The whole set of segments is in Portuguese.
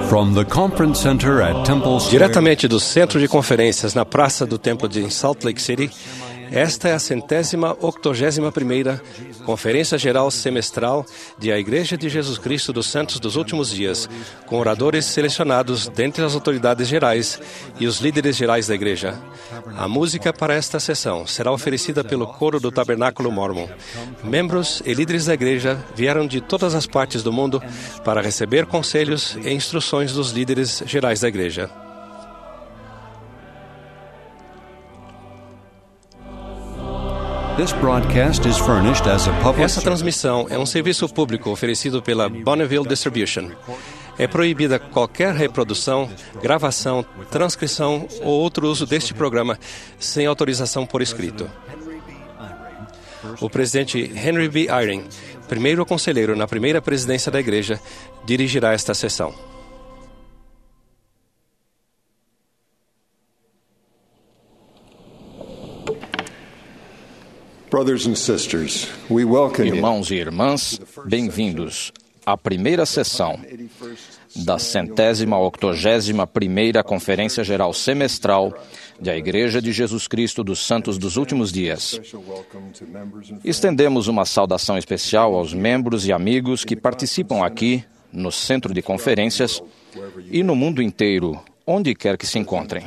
From the conference center at Temple Square. Diretamente do centro de conferências na Praça do Templo de Salt Lake City, esta é a 181ª Conferência Geral Semestral de A Igreja de Jesus Cristo dos Santos dos Últimos Dias, com oradores selecionados dentre as autoridades gerais e os líderes gerais da Igreja. A música para esta sessão será oferecida pelo Coro do Tabernáculo Mormon. Membros e líderes da Igreja vieram de todas as partes do mundo para receber conselhos e instruções dos líderes gerais da Igreja. Essa transmissão é um serviço público oferecido pela Bonneville Distribution. É proibida qualquer reprodução, gravação, transcrição ou outro uso deste programa sem autorização por escrito. O presidente Henry B. Eyring, primeiro conselheiro na primeira presidência da Igreja, dirigirá esta sessão. Irmãos e irmãs, bem-vindos à primeira sessão da 181ª Conferência Geral Semestral da Igreja de Jesus Cristo dos Santos dos Últimos Dias. Estendemos uma saudação especial aos membros e amigos que participam aqui no Centro de Conferências e no mundo inteiro, onde quer que se encontrem.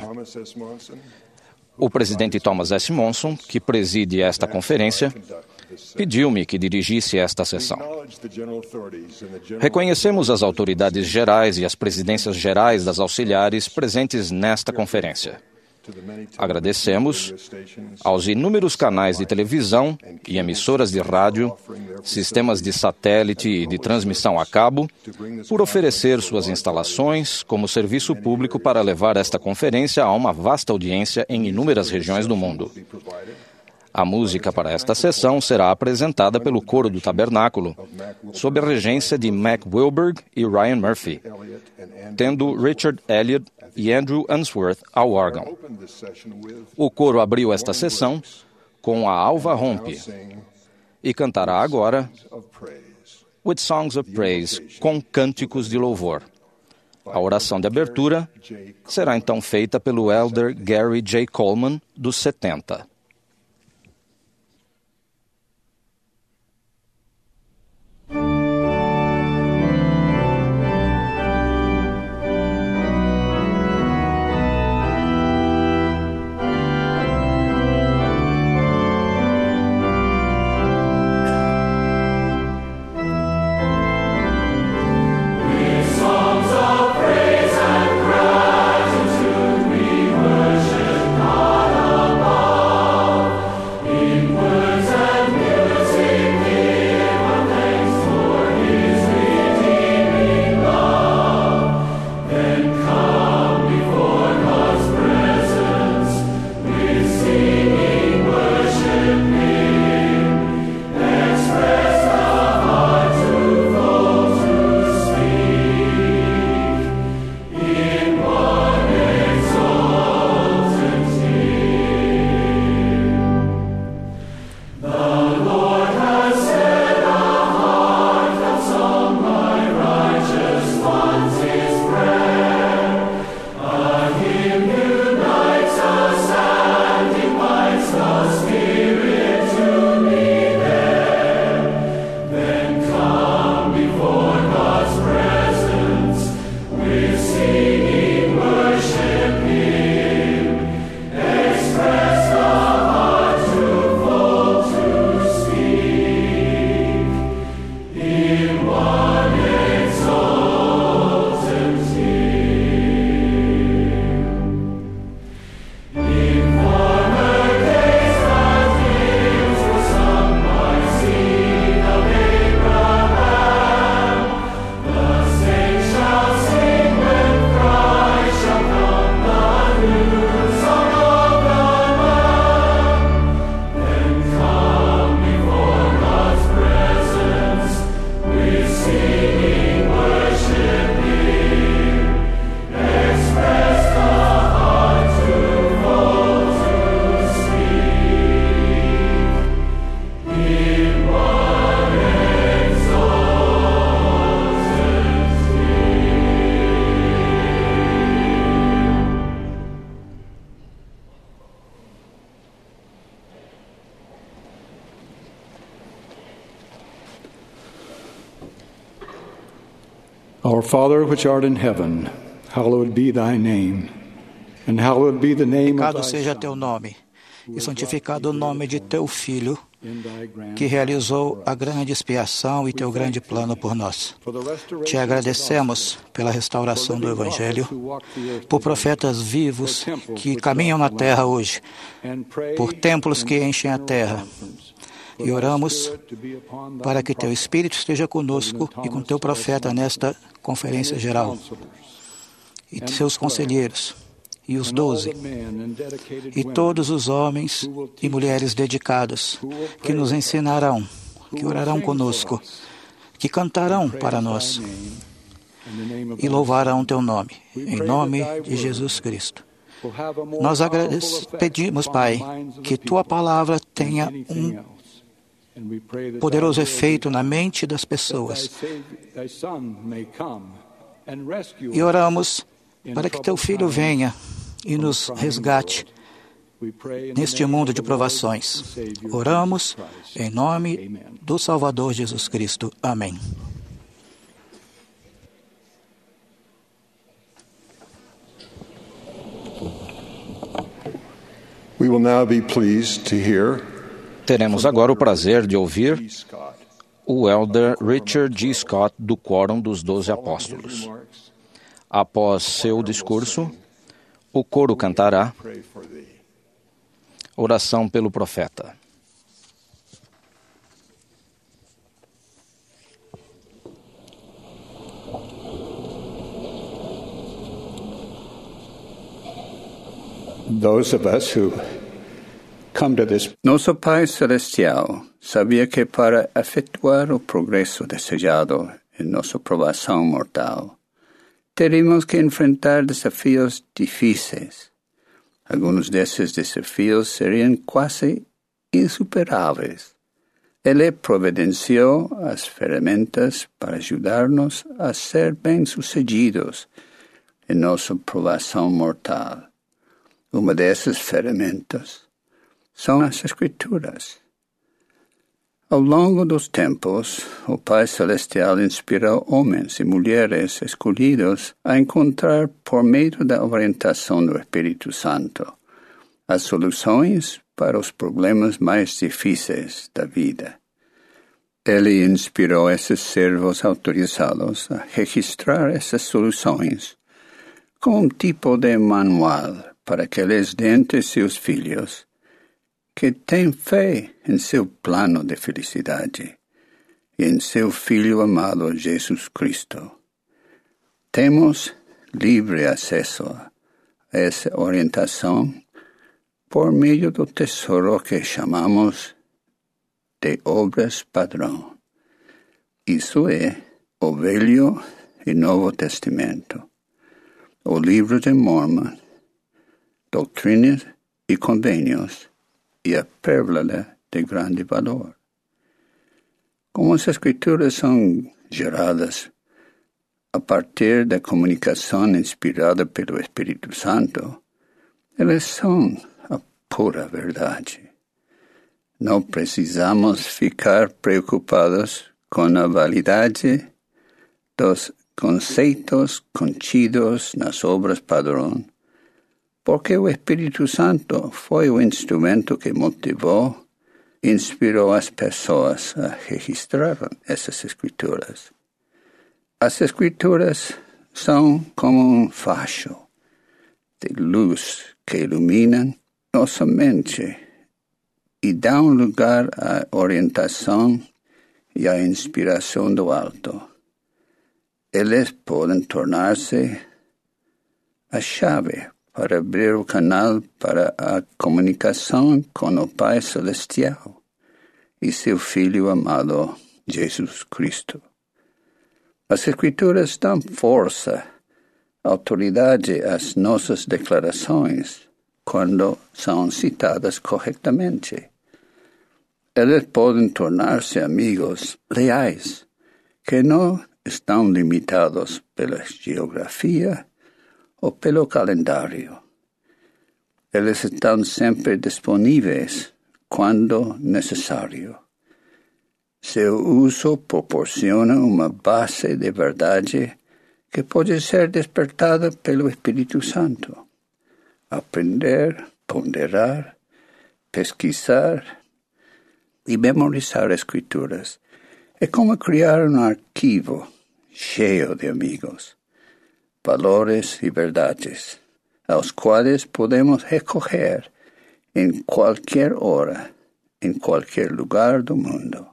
O presidente Thomas S. Monson, que preside esta conferência, pediu-me que dirigisse esta sessão. Reconhecemos as autoridades gerais e as presidências gerais das auxiliares presentes nesta conferência. Agradecemos aos inúmeros canais de televisão e emissoras de rádio, sistemas de satélite e de transmissão a cabo, por oferecer suas instalações como serviço público para levar esta conferência a uma vasta audiência em inúmeras regiões do mundo. A música para esta sessão será apresentada pelo Coro do Tabernáculo, sob a regência de Mac Wilberg e Ryan Murphy, tendo Richard Elliott e Andrew Unsworth ao órgão. O coro abriu esta sessão com a Alva Rompe e cantará agora With Songs of Praise, com cânticos de louvor. A oração de abertura será então feita pelo Elder Gary J. Coleman, dos 70. Praise and gratitude we worship God above. Our Father which art in heaven, hallowed be thy name, and hallowed be the name of Santificado thy seja Son, teu nome, e santificado o nome de teu Filho, que realizou a grande expiação e teu grande plano por nós. Te agradecemos pela restauração do Evangelho, por profetas vivos que caminham na terra hoje, por templos que enchem a terra. E oramos para que teu Espírito esteja conosco e com teu profeta nesta conferência geral, e seus conselheiros, e os 12, e todos os homens e mulheres dedicados que nos ensinarão, que orarão conosco, que cantarão para nós e louvarão teu nome, em nome de Jesus Cristo. Nós pedimos, Pai, que tua palavra tenha um poderoso efeito na mente das pessoas. E oramos para que teu Filho venha e nos resgate neste mundo de provações. Oramos em nome do Salvador Jesus Cristo. Amém. We will now be pleased to hear Teremos agora o prazer de ouvir o elder Richard G. Scott, do Quórum dos 12 Apóstolos. Após seu discurso, o coro cantará oração pelo profeta. those of us who come to this. Nosso Pai Celestial sabia que para efetuar o progresso desejado em nossa provação mortal, teríamos que enfrentar desafios difíceis. Alguns desses desafios seriam quase insuperáveis. Ele providenciou as ferramentas para ajudar-nos a ser bem-sucedidos em nossa provação mortal. Uma dessas ferramentas são as Escrituras. Ao longo dos tempos, o Pai Celestial inspirou homens e mulheres escolhidos a encontrar, por meio da orientação do Espírito Santo, as soluções para os problemas mais difíceis da vida. Ele inspirou esses servos autorizados a registrar essas soluções com um tipo de manual para que eles deem a seus filhos que têm fé em seu plano de felicidade e em seu Filho amado Jesus Cristo. Temos livre acesso a essa orientação por meio do tesouro que chamamos de obras padrão. Isso é o Velho e Novo Testamento, o Livro de Mormon, Doutrinas e Convênios, e a Pérola de grande valor. Como as Escrituras são geradas a partir da comunicação inspirada pelo Espírito Santo, elas são a pura verdade. Não precisamos ficar preocupados com a validade dos conceitos contidos nas obras padrão, porque o Espírito Santo foi o instrumento que motivou e inspirou as pessoas a registrar essas Escrituras. As Escrituras são como um facho de luz que iluminam nossa mente e dão lugar à orientação e à inspiração do alto. Eles podem tornar-se a chave para abrir o canal para a comunicação com o Pai Celestial e seu Filho amado, Jesus Cristo. As Escrituras dão força, autoridade às nossas declarações quando são citadas corretamente. Eles podem tornar-se amigos leais, que não estão limitados pela geografia ou pelo calendário. Eles estão sempre disponíveis quando necessário. Seu uso proporciona uma base de verdade que pode ser despertada pelo Espírito Santo. Aprender, ponderar, pesquisar e memorizar escrituras é como criar um arquivo cheio de amigos, valores e verdades, aos quais podemos recorrer em qualquer hora, em qualquer lugar do mundo.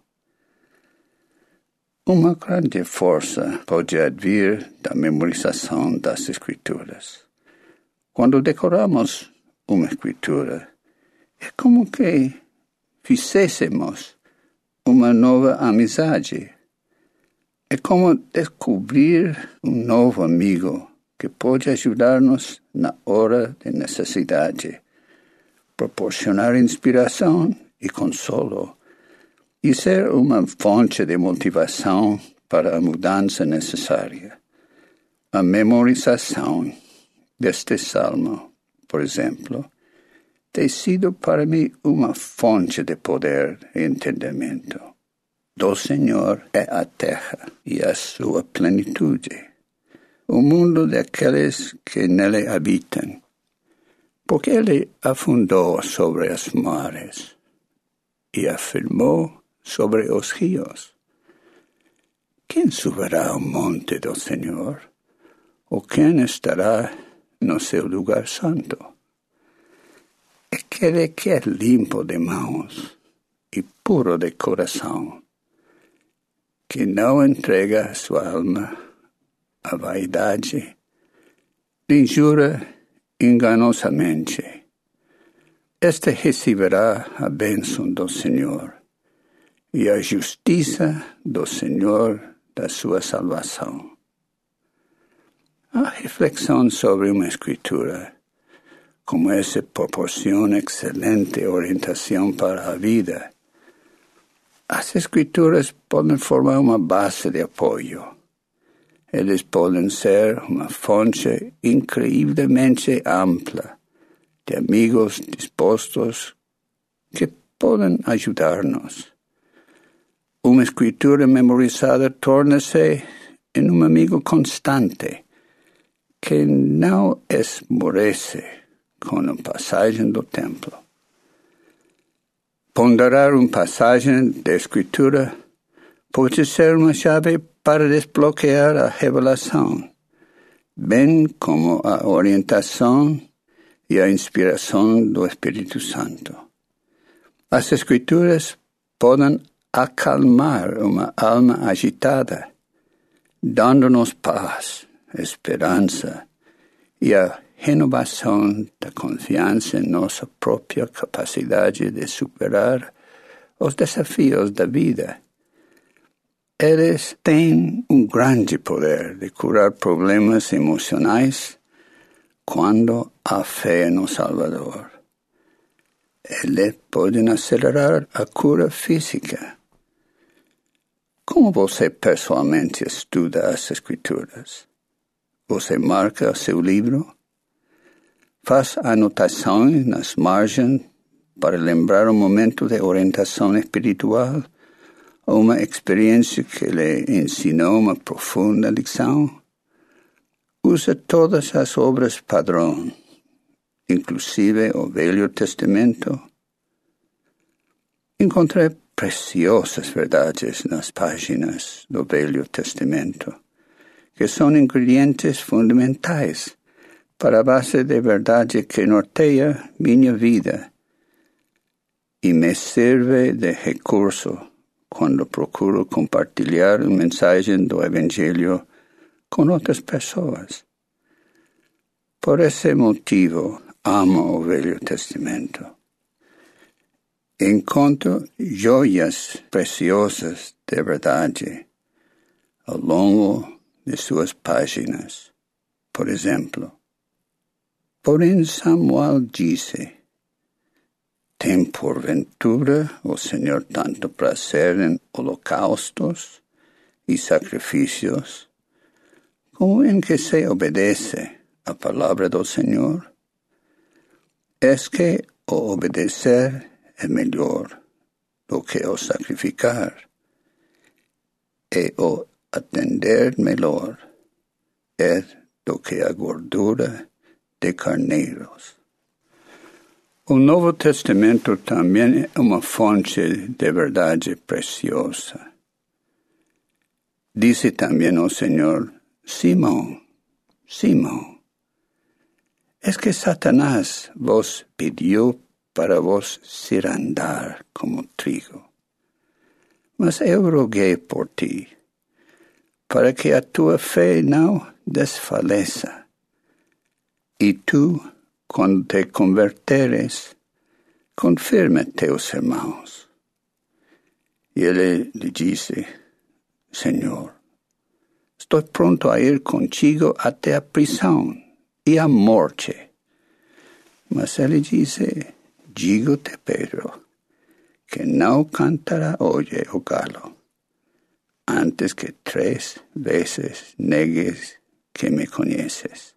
Uma grande força pode advir da memorização das Escrituras. Quando decoramos uma Escritura, é como que fizéssemos uma nova amizade. É como descobrir um novo amigo que pode ajudar-nos na hora de necessidade, proporcionar inspiração e consolo, e ser uma fonte de motivação para a mudança necessária. A memorização deste salmo, por exemplo, tem sido para mim uma fonte de poder e entendimento. Do Senhor é a terra e a sua plenitude, o mundo daqueles que nele habitam, porque ele afundou sobre as mares e afirmou sobre os rios. Quem subirá ao monte do Senhor? Ou quem estará no seu lugar santo? Aquele que é limpo de mãos e puro de coração, que não entrega sua alma à vaidade, nem jura enganosamente. Este receberá a bênção do Senhor e a justiça do Senhor da sua salvação. A reflexão sobre uma escritura como essa proporciona excelente orientação para a vida. As escrituras podem formar uma base de apoio. Eles podem ser uma fonte incrivelmente ampla de amigos dispostos que podem ajudar-nos. Uma escritura memorizada torna-se em um amigo constante que não esmorece com a passagem do tempo. Ponderar uma passagem da escritura pode ser uma chave para desbloquear a revelação, bem como a orientação e a inspiração do Espírito Santo. As Escrituras podem acalmar uma alma agitada, dando-nos paz, esperança e a renovação da confiança em nossa própria capacidade de superar os desafios da vida. Eles têm um grande poder de curar problemas emocionais quando há fé no Salvador. Eles podem acelerar a cura física. Como você pessoalmente estuda as Escrituras? Você marca seu livro? Faz anotações nas margens para lembrar um momento de orientação espiritual ou uma experiência que lhe ensinou uma profunda lição? Usa todas as obras padrão, inclusive o Velho Testamento. Encontrei preciosas verdades nas páginas do Velho Testamento, que são ingredientes fundamentais para a base de verdade que norteia minha vida e me serve de recurso quando procuro compartilhar a mensagem do Evangelho com outras pessoas. Por esse motivo, amo o Velho Testamento. Encontro joias preciosas de verdade ao longo de suas páginas. Por exemplo, porém Samuel disse: tem porventura o Senhor tanto prazer em holocaustos e sacrifícios, como em que se obedece a palavra do Senhor? Es que o obedecer é melhor do que o sacrificar, e o atender melhor, é do que a gordura de carneiros. O Novo Testamento também é uma fonte de verdade preciosa. Disse também o Senhor: Simão, Simão, es que Satanás vos pediu para vos cirandar como trigo. Mas eu roguei por ti, para que a tua fé não desfaleça. E tu, quando te converteres, confirma teus irmãos. E ele lhe disse: Senhor, estou pronto a ir contigo até a prisão e a morte. Mas ele disse: digo-te, Pedro, que não cantará hoje o galo, antes que 3 vezes negues que me conheces.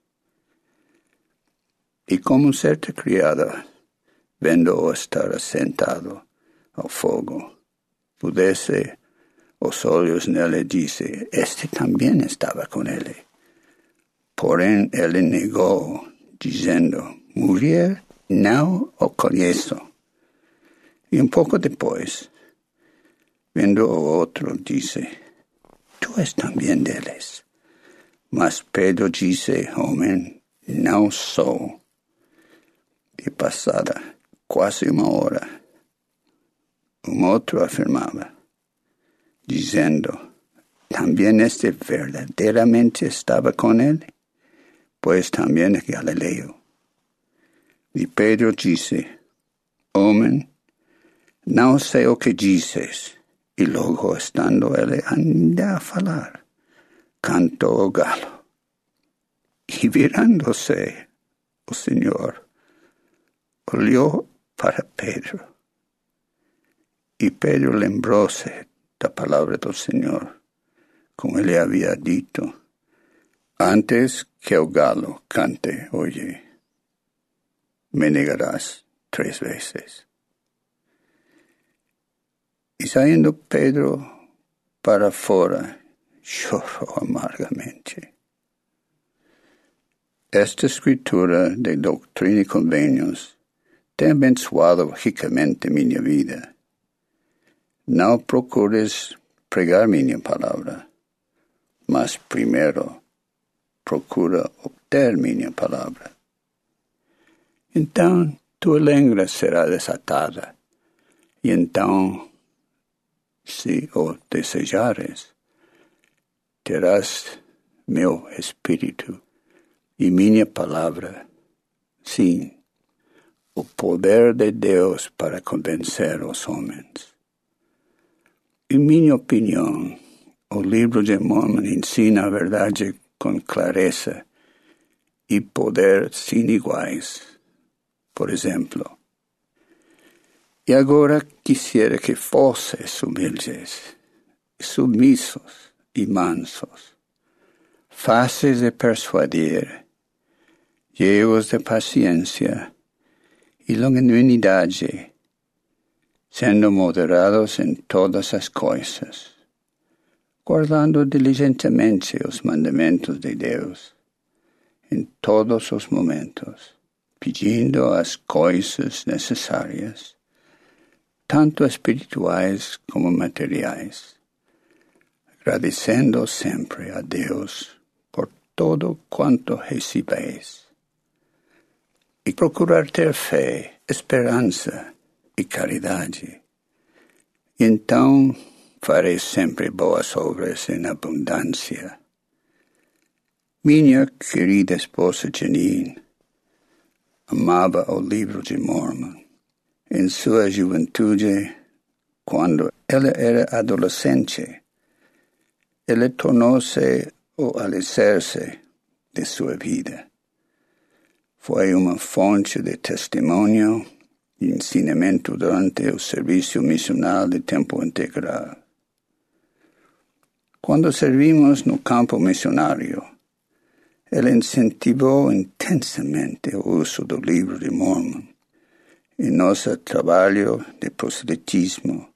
E como certa criada, vendo-o estar sentado ao fogo, pudesse os olhos nele, disse: este também estava com ele. Porém, ele negou, dizendo: mulher, não o conheço. E pouco depois, vendo o outro, disse: tu és também deles. Mas Pedro disse: homem, não sou. E passada quase 1 hora, outro afirmava, dizendo: também este verdadeiramente estava com ele, pois também é Galileu. E Pedro disse: homem, não sei o que dizes. E logo, estando ele ainda a falar, cantou o galo. E virando-se o Senhor, olhou para Pedro. E Pedro lembrou-se da palavra do Senhor, como ele havia dito: antes que o galo cante hoje, me negarás 3 vezes. E saindo Pedro para fora, chorou amargamente. Esta escritura de Doutrina e Convênios tem abençoado ricamente minha vida. Não procures pregar minha palavra, mas primeiro procura obter minha palavra. Então tua língua será desatada, e então, se o desejares, terás meu espírito e minha palavra, sim, o poder de Deus para convencer os homens. Em minha opinião, o livro de Mormon ensina a verdade com clareza e poder sem iguais. Por exemplo, e agora quisiera que fosses humildes, submissos e mansos, fáceis de persuadir, cheios de paciência e longanimidade, sendo moderados em todas as coisas, guardando diligentemente os mandamentos de Deus em todos os momentos, pedindo as coisas necessárias, tanto espirituais como materiais, agradecendo sempre a Deus por todo quanto recebeis, e procurar ter fé, esperança e caridade. E então farei sempre boas obras em abundância. Minha querida esposa Janine amava o livro de Mormon. Em sua juventude, quando ela era adolescente, ele tornou-se o alicerce de sua vida. Foi uma fonte de testemunho e ensinamento durante o serviço missional de tempo integral. Quando servimos no campo missionário, ele incentivou intensamente o uso do livro de Mormon em nosso trabalho de proselitismo.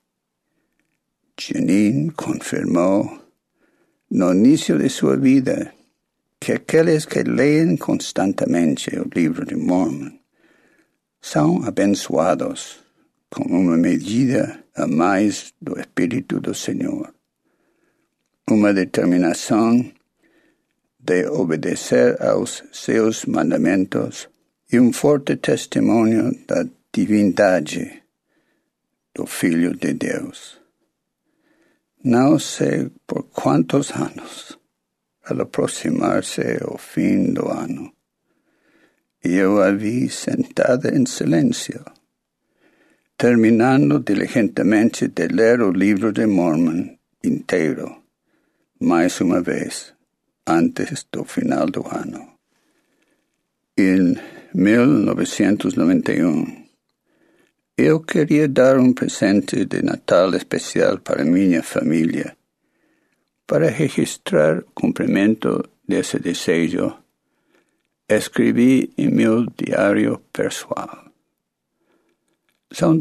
Janine confirmou, no início de sua vida, que aqueles que leem constantemente o livro de Mormon são abençoados com uma medida a mais do Espírito do Senhor, uma determinação de obedecer aos seus mandamentos e um forte testemunho da divindade do Filho de Deus. Não sei por quantos anos, al aproximar-se o fim do ano, eu a vi sentada em silêncio, terminando diligentemente de ler o livro de Mormon inteiro, mais uma vez, antes do final do ano. Em 1991, eu queria dar um presente de Natal especial para minha família. Para registrar o cumprimento desse desejo, escrevi em meu diário pessoal. São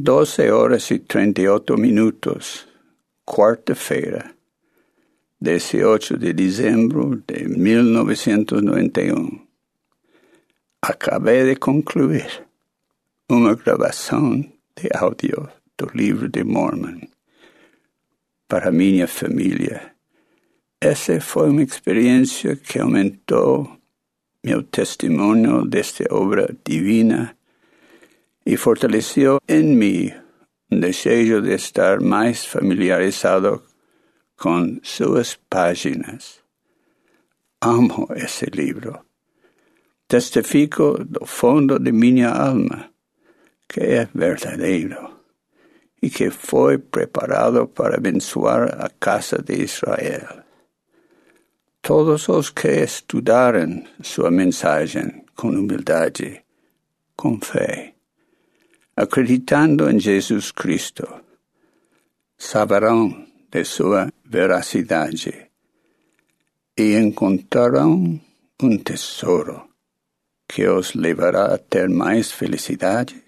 12h38, quarta-feira, 18 de dezembro de 1991. Acabei de concluir uma gravação de áudio do livro de Mormon para minha família. Essa foi uma experiência que aumentou meu testemunho desta obra divina e fortaleceu em mim um desejo de estar mais familiarizado com suas páginas. Amo esse livro. Testifico do fundo de minha alma que é verdadeiro e que foi preparado para abençoar a casa de Israel. Todos os que estudarem sua mensagem com humildade, com fé, acreditando em Jesus Cristo, saberão de sua veracidade e encontrarão um tesouro que os levará a ter mais felicidade,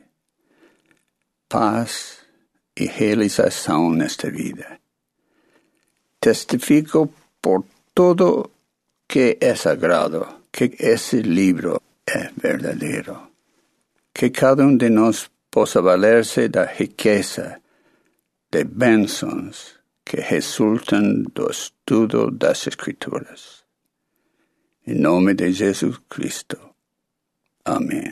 paz e realização nesta vida. Testifico por todo que é sagrado, que esse livro é verdadeiro, que cada um de nós possa valer-se da riqueza de bênçãos que resultam do estudo das Escrituras. Em nome de Jesus Cristo. Amém.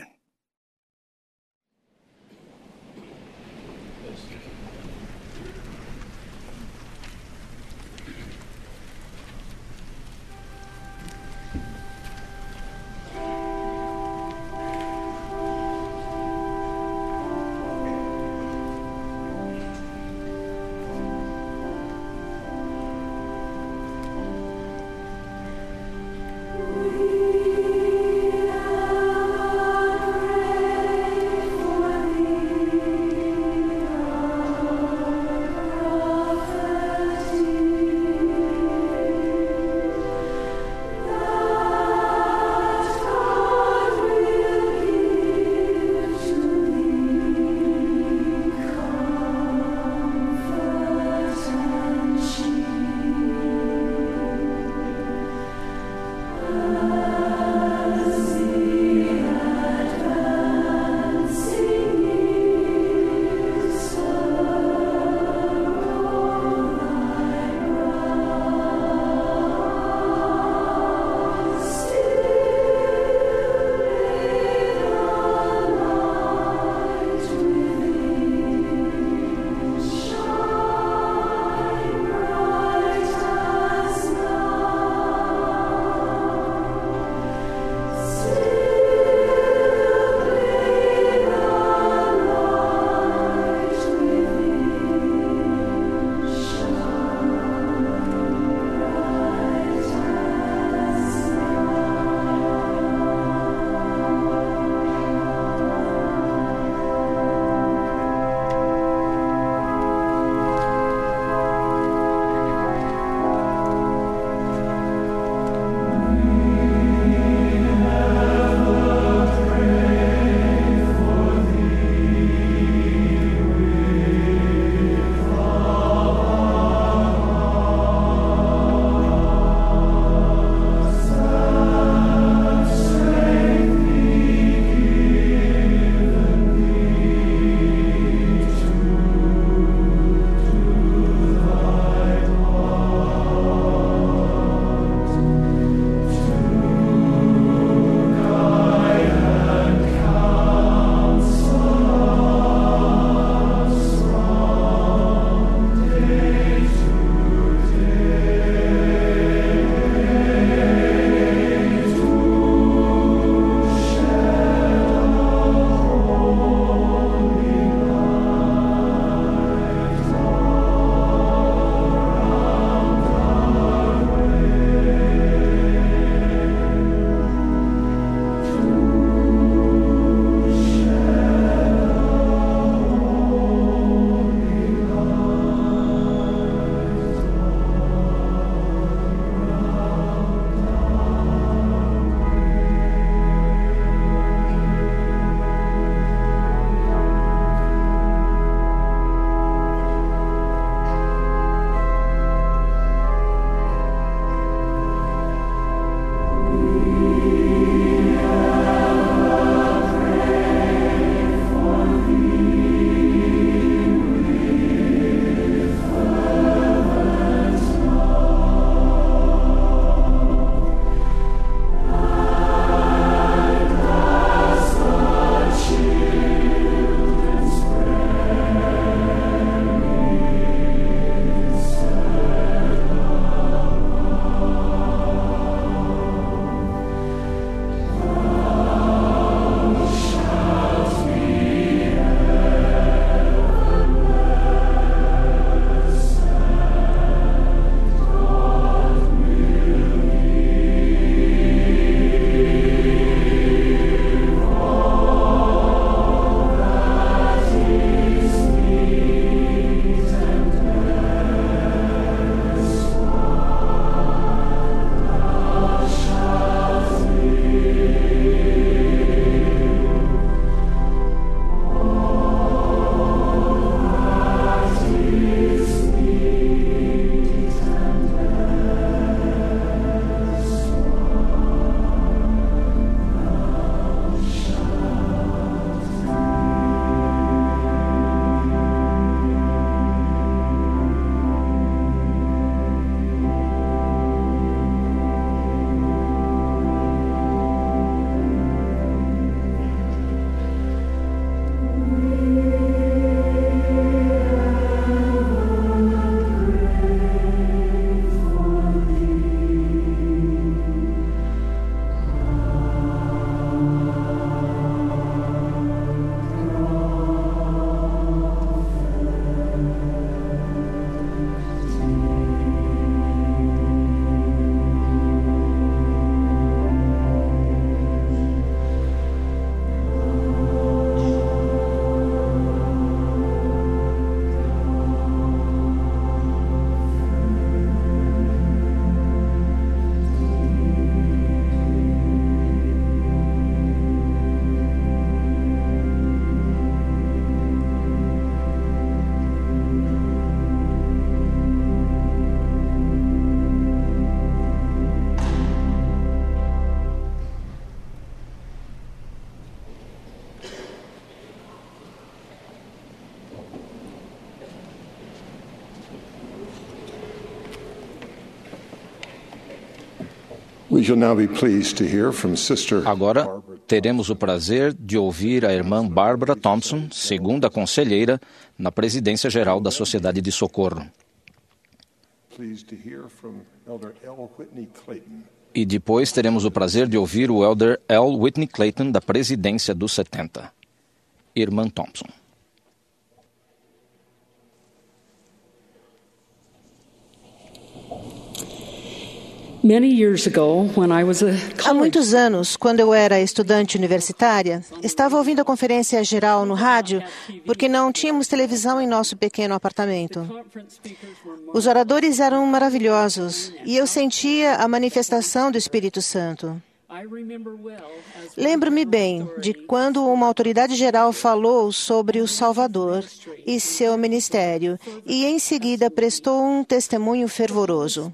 Agora, teremos o prazer de ouvir a irmã Barbara Thompson, segunda conselheira na Presidência Geral da Sociedade de Socorro. E depois teremos o prazer de ouvir o Elder L. Whitney Clayton, da Presidência dos 70. Irmã Thompson. Há muitos anos, quando eu era estudante universitária, estava ouvindo a conferência geral no rádio porque não tínhamos televisão em nosso pequeno apartamento. Os oradores eram maravilhosos e eu sentia a manifestação do Espírito Santo. Lembro-me bem de quando uma autoridade geral falou sobre o Salvador e seu ministério e, em seguida, prestou um testemunho fervoroso.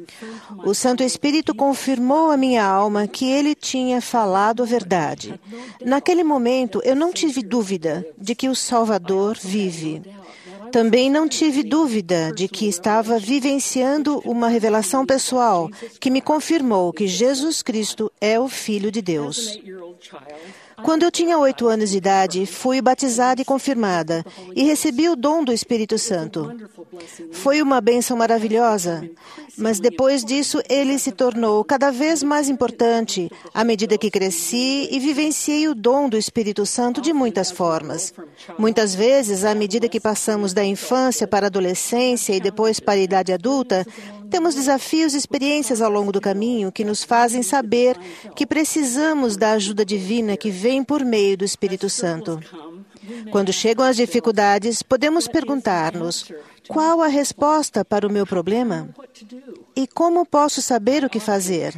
O Santo Espírito confirmou à minha alma que ele tinha falado a verdade. Naquele momento, eu não tive dúvida de que o Salvador vive. Também não tive dúvida de que estava vivenciando uma revelação pessoal que me confirmou que Jesus Cristo é o Filho de Deus. Quando eu tinha 8 anos de idade, fui batizada e confirmada e recebi o dom do Espírito Santo. Foi uma bênção maravilhosa, mas depois disso ele se tornou cada vez mais importante à medida que cresci e vivenciei o dom do Espírito Santo de muitas formas. Muitas vezes, à medida que passamos da infância para a adolescência e depois para a idade adulta, temos desafios e experiências ao longo do caminho que nos fazem saber que precisamos da ajuda divina que vem por meio do Espírito Santo. Quando chegam as dificuldades, podemos perguntar-nos: qual a resposta para o meu problema? E como posso saber o que fazer?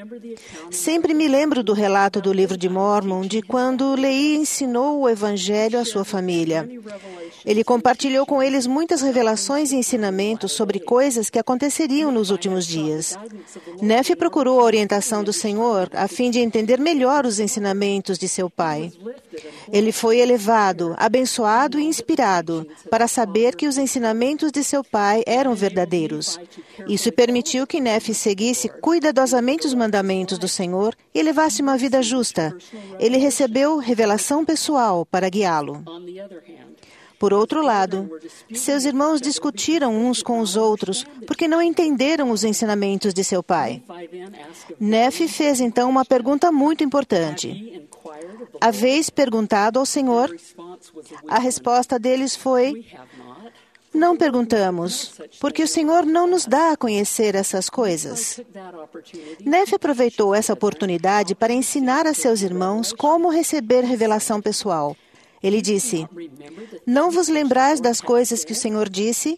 Sempre me lembro do relato do livro de Mórmon de quando Lehi ensinou o Evangelho à sua família. Ele compartilhou com eles muitas revelações e ensinamentos sobre coisas que aconteceriam nos últimos dias. Nefe procurou a orientação do Senhor a fim de entender melhor os ensinamentos de seu pai. Ele foi elevado, abençoado e inspirado para saber que os ensinamentos de seu pai eram verdadeiros. Isso permitiu que Nefe seguisse cuidadosamente os mandamentos do Senhor e levasse uma vida justa. Ele recebeu revelação pessoal para guiá-lo. Por outro lado, seus irmãos discutiram uns com os outros porque não entenderam os ensinamentos de seu pai. Nefe fez então uma pergunta muito importante. Haveis perguntado ao Senhor? A resposta deles foi: não perguntamos, porque o Senhor não nos dá a conhecer essas coisas. Nefe aproveitou essa oportunidade para ensinar a seus irmãos como receber revelação pessoal. Ele disse: não vos lembrais das coisas que o Senhor disse?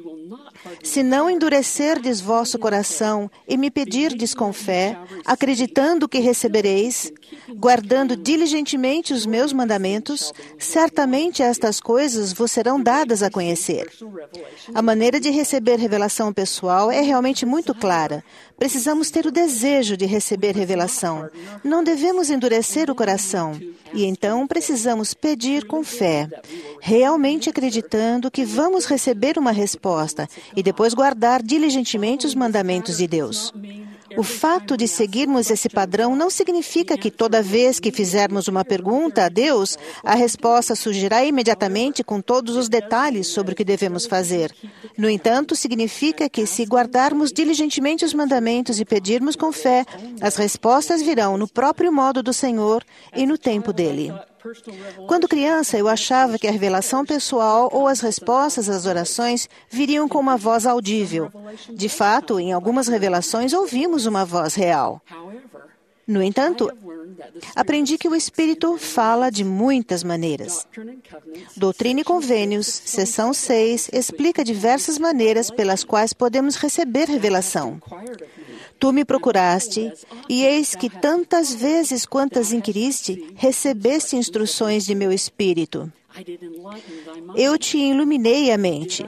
Se não endurecerdes vosso coração e me pedirdes com fé, acreditando que recebereis, guardando diligentemente os meus mandamentos, certamente estas coisas vos serão dadas a conhecer. A maneira de receber revelação pessoal é realmente muito clara. Precisamos ter o desejo de receber revelação. Não devemos endurecer o coração. E então precisamos pedir com fé, realmente acreditando que vamos receber uma resposta e depois guardar diligentemente os mandamentos de Deus. O fato de seguirmos esse padrão não significa que toda vez que fizermos uma pergunta a Deus, a resposta surgirá imediatamente com todos os detalhes sobre o que devemos fazer. No entanto, significa que se guardarmos diligentemente os mandamentos e pedirmos com fé, as respostas virão no próprio modo do Senhor e no tempo dele. Quando criança, eu achava que a revelação pessoal ou as respostas às orações viriam com uma voz audível. De fato, em algumas revelações ouvimos uma voz real. No entanto, aprendi que o Espírito fala de muitas maneiras. Doutrina e Convênios, seção 6, explica diversas maneiras pelas quais podemos receber revelação. Tu me procuraste, e eis que tantas vezes quantas inquiriste, recebeste instruções de meu espírito. Eu te iluminei a mente.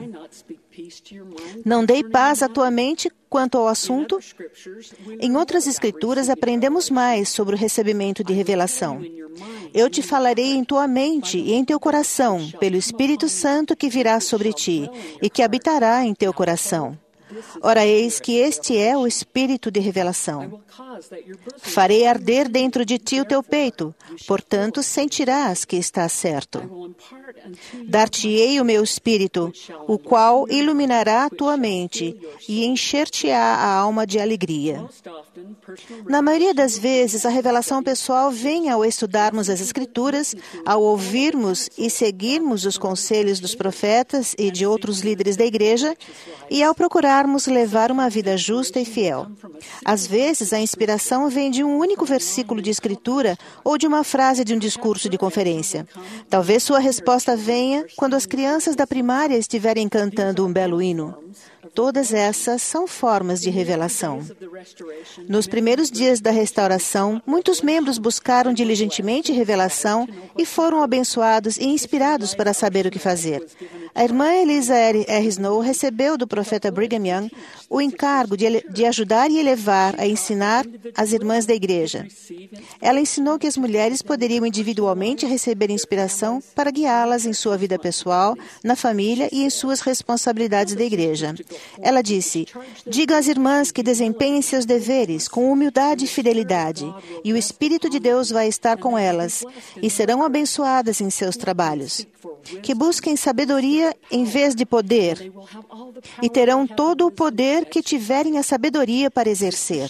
Não dei paz à tua mente quanto ao assunto? Em outras escrituras, aprendemos mais sobre o recebimento de revelação. Eu te falarei em tua mente e em teu coração, pelo Espírito Santo que virá sobre ti e que habitará em teu coração. Ora, eis que este é o espírito de revelação. Farei arder dentro de ti o teu peito, portanto sentirás que está certo. Dar-te-ei o meu espírito, o qual iluminará a tua mente e encher-te-á a alma de alegria. Na maioria das vezes, a revelação pessoal vem ao estudarmos as Escrituras, ao ouvirmos e seguirmos os conselhos dos profetas e de outros líderes da igreja, e ao procurarmos levar uma vida justa e fiel. Às vezes, a inspiração vem de um único versículo de Escritura ou de uma frase de um discurso de conferência. Talvez sua resposta venha quando as crianças da primária estiverem cantando um belo hino. Todas essas são formas de revelação. Nos primeiros dias da restauração, muitos membros buscaram diligentemente revelação e foram abençoados e inspirados para saber o que fazer. A irmã Eliza R. Snow recebeu do profeta Brigham Young o encargo de ajudar e elevar a ensinar as irmãs da igreja. Ela ensinou que as mulheres poderiam individualmente receber inspiração para guiá-las em sua vida pessoal, na família e em suas responsabilidades da igreja. Ela disse: diga às irmãs que desempenhem seus deveres com humildade e fidelidade, e o Espírito de Deus vai estar com elas, e serão abençoadas em seus trabalhos. Que busquem sabedoria em vez de poder, e terão todo o poder que tiverem a sabedoria para exercer.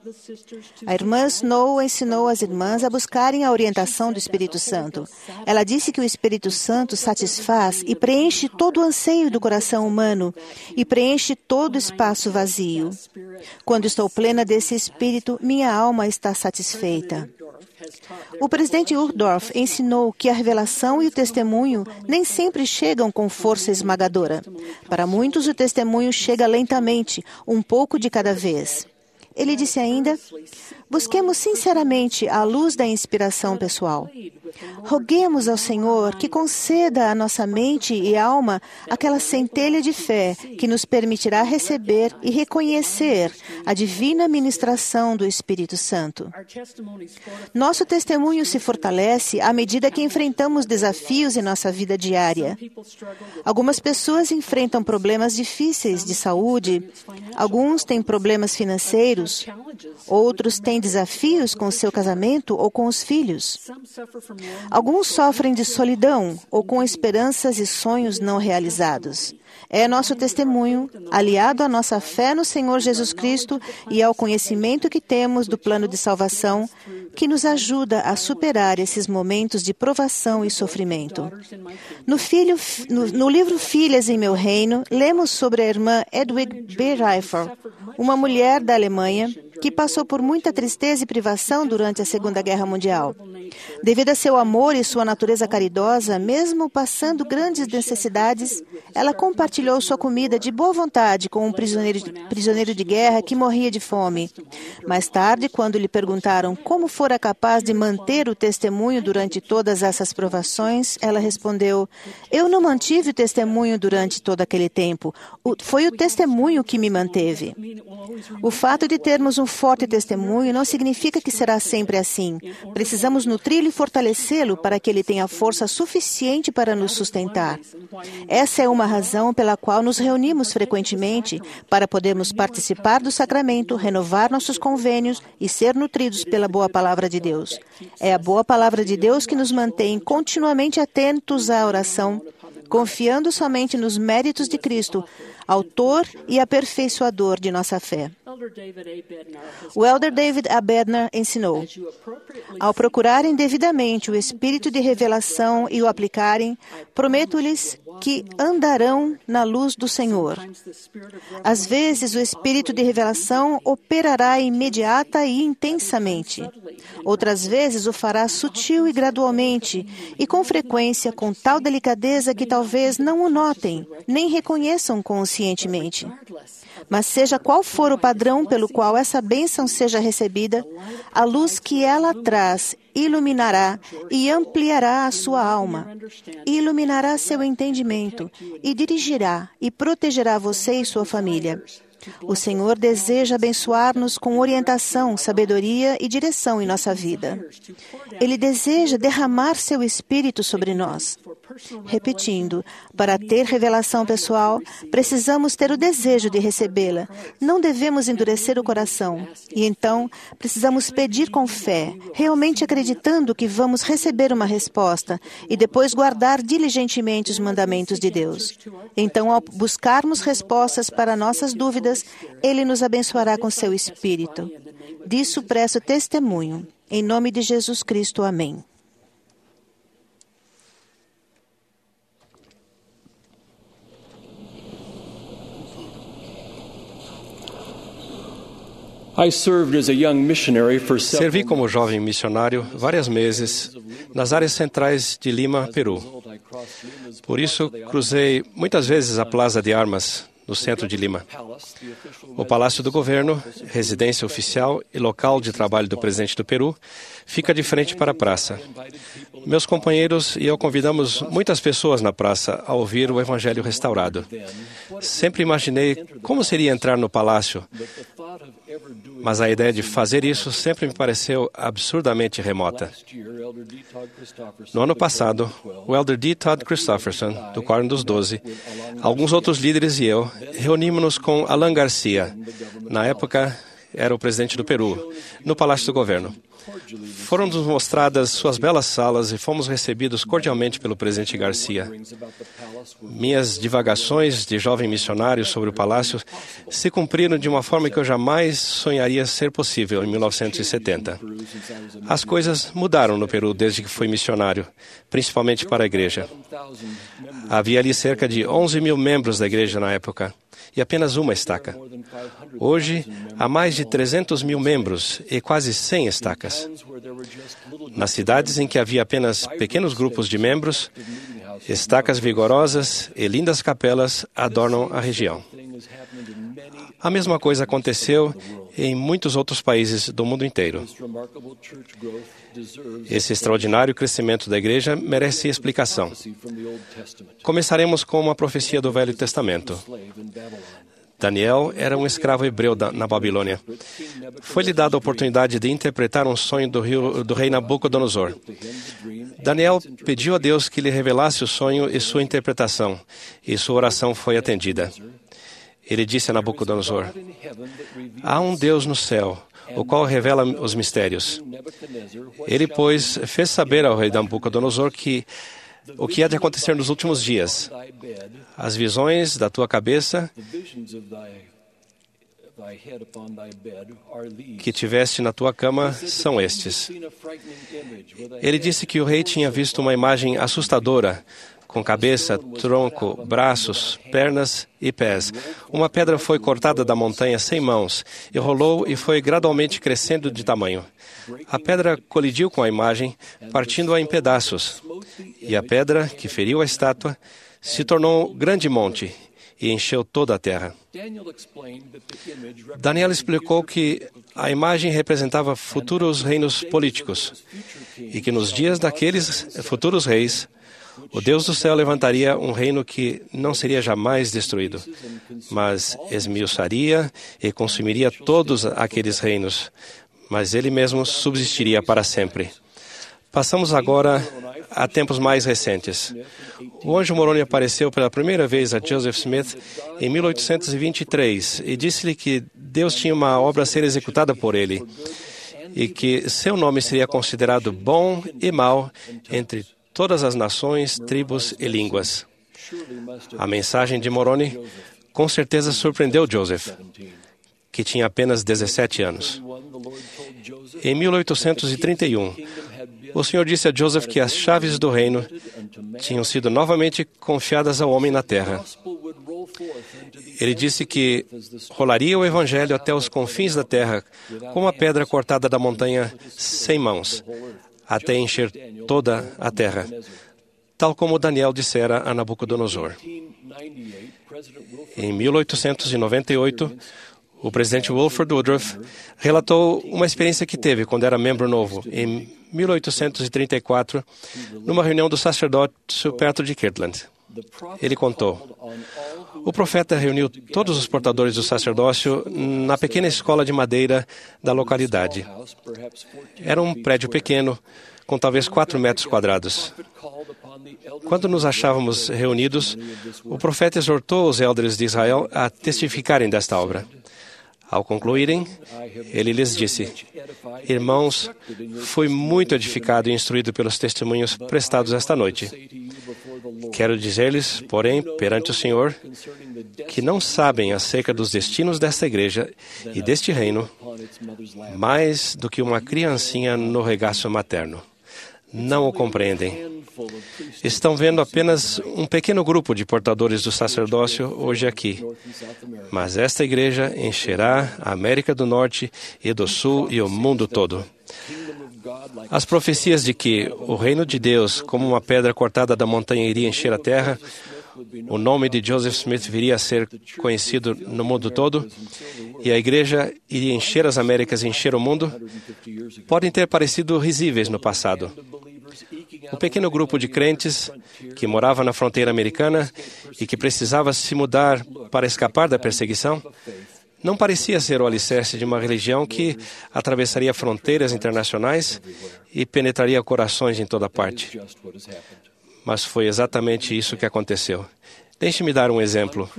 A irmã Snow ensinou as irmãs a buscarem a orientação do Espírito Santo. Ela disse que o Espírito Santo satisfaz e preenche todo o anseio do coração humano e preenche todo o espaço vazio. Quando estou plena desse Espírito, minha alma está satisfeita. O presidente Uchtdorf ensinou que a revelação e o testemunho nem sempre chegam com força esmagadora. Para muitos, o testemunho chega lentamente, um pouco de cada vez. Ele disse ainda: busquemos sinceramente a luz da inspiração pessoal. Roguemos ao Senhor que conceda à nossa mente e alma aquela centelha de fé que nos permitirá receber e reconhecer a divina ministração do Espírito Santo. Nosso testemunho se fortalece à medida que enfrentamos desafios em nossa vida diária. Algumas pessoas enfrentam problemas difíceis de saúde, alguns têm problemas financeiros, outros têm desafios com seu casamento ou com os filhos. Alguns sofrem de solidão ou com esperanças e sonhos não realizados. É nosso testemunho, aliado à nossa fé no Senhor Jesus Cristo e ao conhecimento que temos do plano de salvação, que nos ajuda a superar esses momentos de provação e sofrimento. No livro Filhas em Meu Reino, lemos sobre a irmã Hedwig B. Reifer, uma mulher da Alemanha que passou por muita tristeza e privação durante a Segunda Guerra Mundial. Devido a seu amor e sua natureza caridosa, mesmo passando grandes necessidades, ela compartilhou sua comida de boa vontade com um prisioneiro de guerra que morria de fome. Mais tarde, quando lhe perguntaram como fora capaz de manter o testemunho durante todas essas provações, ela respondeu: eu não mantive o testemunho durante todo aquele tempo. Foi o testemunho que me manteve. O fato de termos um forte testemunho não significa que será sempre assim. Precisamos nutri-lo e fortalecê-lo para que ele tenha força suficiente para nos sustentar. Essa é uma razão pela qual nos reunimos frequentemente, para podermos participar do sacramento, renovar nossos convênios e ser nutridos pela boa palavra de Deus. É a boa palavra de Deus que nos mantém continuamente atentos à oração, confiando somente nos méritos de Cristo, autor e aperfeiçoador de nossa fé. O elder David A. Bednar ensinou: ao procurarem devidamente o Espírito de revelação e o aplicarem, prometo-lhes que andarão na luz do Senhor. Às vezes, o Espírito de revelação operará imediata e intensamente. Outras vezes, o fará sutil e gradualmente, e com frequência com tal delicadeza que talvez não o notem, nem reconheçam conscientemente. Mas seja qual for o padrão pelo qual essa bênção seja recebida, a luz que ela traz iluminará e ampliará a sua alma, iluminará seu entendimento e dirigirá e protegerá você e sua família. O Senhor deseja abençoar-nos com orientação, sabedoria e direção em nossa vida. Ele deseja derramar seu Espírito sobre nós. Repetindo, para ter revelação pessoal, precisamos ter o desejo de recebê-la. Não devemos endurecer o coração. E então, precisamos pedir com fé, realmente acreditando que vamos receber uma resposta e depois guardar diligentemente os mandamentos de Deus. Então, ao buscarmos respostas para nossas dúvidas, Ele nos abençoará com seu Espírito. Disso presto testemunho. Em nome de Jesus Cristo. Amém. Servi como jovem missionário vários meses nas áreas centrais de Lima, Peru. Por isso, cruzei muitas vezes a Plaza de Armas, no centro de Lima. O Palácio do Governo, residência oficial e local de trabalho do presidente do Peru, fica de frente para a praça. Meus companheiros e eu convidamos muitas pessoas na praça a ouvir o Evangelho restaurado. Sempre imaginei como seria entrar no palácio, mas a ideia de fazer isso sempre me pareceu absurdamente remota. No ano passado, o Elder D. Todd Christofferson, do Quórum dos 12, alguns outros líderes e eu, reunimos-nos com Alan Garcia, na época era o presidente do Peru, no Palácio do Governo. Foram-nos mostradas suas belas salas e fomos recebidos cordialmente pelo presidente Garcia. Minhas divagações de jovem missionário sobre o palácio se cumpriram de uma forma que eu jamais sonharia ser possível em 1970. As coisas mudaram no Peru desde que fui missionário, principalmente para a igreja. Havia ali cerca de 11 mil membros da igreja na época e apenas uma estaca. Hoje, há mais de 300 mil membros e quase 100 estacas. Nas cidades em que havia apenas pequenos grupos de membros, estacas vigorosas e lindas capelas adornam a região. A mesma coisa aconteceu em muitos outros países do mundo inteiro. Esse extraordinário crescimento da igreja merece explicação. Começaremos com uma profecia do Velho Testamento. Daniel era um escravo hebreu na Babilônia. Foi-lhe dada a oportunidade de interpretar um sonho do rei Nabucodonosor. Daniel pediu a Deus que lhe revelasse o sonho e sua interpretação, e sua oração foi atendida. Ele disse a Nabucodonosor: há um Deus no céu, o qual revela os mistérios. Ele, pois, fez saber ao rei Nabucodonosor o que há de acontecer nos últimos dias. As visões da tua cabeça que tiveste na tua cama são estes. Ele disse que o rei tinha visto uma imagem assustadora, com cabeça, tronco, braços, pernas e pés. Uma pedra foi cortada da montanha sem mãos, e rolou e foi gradualmente crescendo de tamanho. A pedra colidiu com a imagem, partindo-a em pedaços. E a pedra, que feriu a estátua, se tornou um grande monte e encheu toda a terra. Daniel explicou que a imagem representava futuros reinos políticos e que nos dias daqueles futuros reis, o Deus do céu levantaria um reino que não seria jamais destruído, mas esmiuçaria e consumiria todos aqueles reinos, mas ele mesmo subsistiria para sempre. Passamos agora a tempos mais recentes. O anjo Moroni apareceu pela primeira vez a Joseph Smith em 1823 e disse-lhe que Deus tinha uma obra a ser executada por ele e que seu nome seria considerado bom e mau entre todas as nações, tribos e línguas. A mensagem de Moroni com certeza surpreendeu Joseph, que tinha apenas 17 anos. Em 1831, o Senhor disse a Joseph que as chaves do reino tinham sido novamente confiadas ao homem na terra. Ele disse que rolaria o Evangelho até os confins da terra, como a pedra cortada da montanha sem mãos, até encher toda a terra, tal como Daniel dissera a Nabucodonosor. Em 1898, o presidente Wilford Woodruff relatou uma experiência que teve quando era membro novo, em 1834, numa reunião do sacerdócio perto de Kirtland. Ele contou: o profeta reuniu todos os portadores do sacerdócio na pequena escola de madeira da localidade. Era um prédio pequeno, com talvez 4 metros quadrados. Quando nos achávamos reunidos, o profeta exortou os elders de Israel a testificarem desta obra. Ao concluírem, ele lhes disse: irmãos, fui muito edificado e instruído pelos testemunhos prestados esta noite. Quero dizer-lhes, porém, perante o Senhor, que não sabem acerca dos destinos desta igreja e deste reino mais do que uma criancinha no regaço materno. Não o compreendem. Estão vendo apenas um pequeno grupo de portadores do sacerdócio hoje aqui. Mas esta igreja encherá a América do Norte e do Sul e o mundo todo. As profecias de que o reino de Deus, como uma pedra cortada da montanha, iria encher a terra, o nome de Joseph Smith viria a ser conhecido no mundo todo, e a igreja iria encher as Américas e encher o mundo, podem ter parecido risíveis no passado. Um pequeno grupo de crentes que morava na fronteira americana e que precisava se mudar para escapar da perseguição, não parecia ser o alicerce de uma religião que atravessaria fronteiras internacionais e penetraria corações em toda parte. Mas foi exatamente isso que aconteceu. Deixe-me dar um exemplo.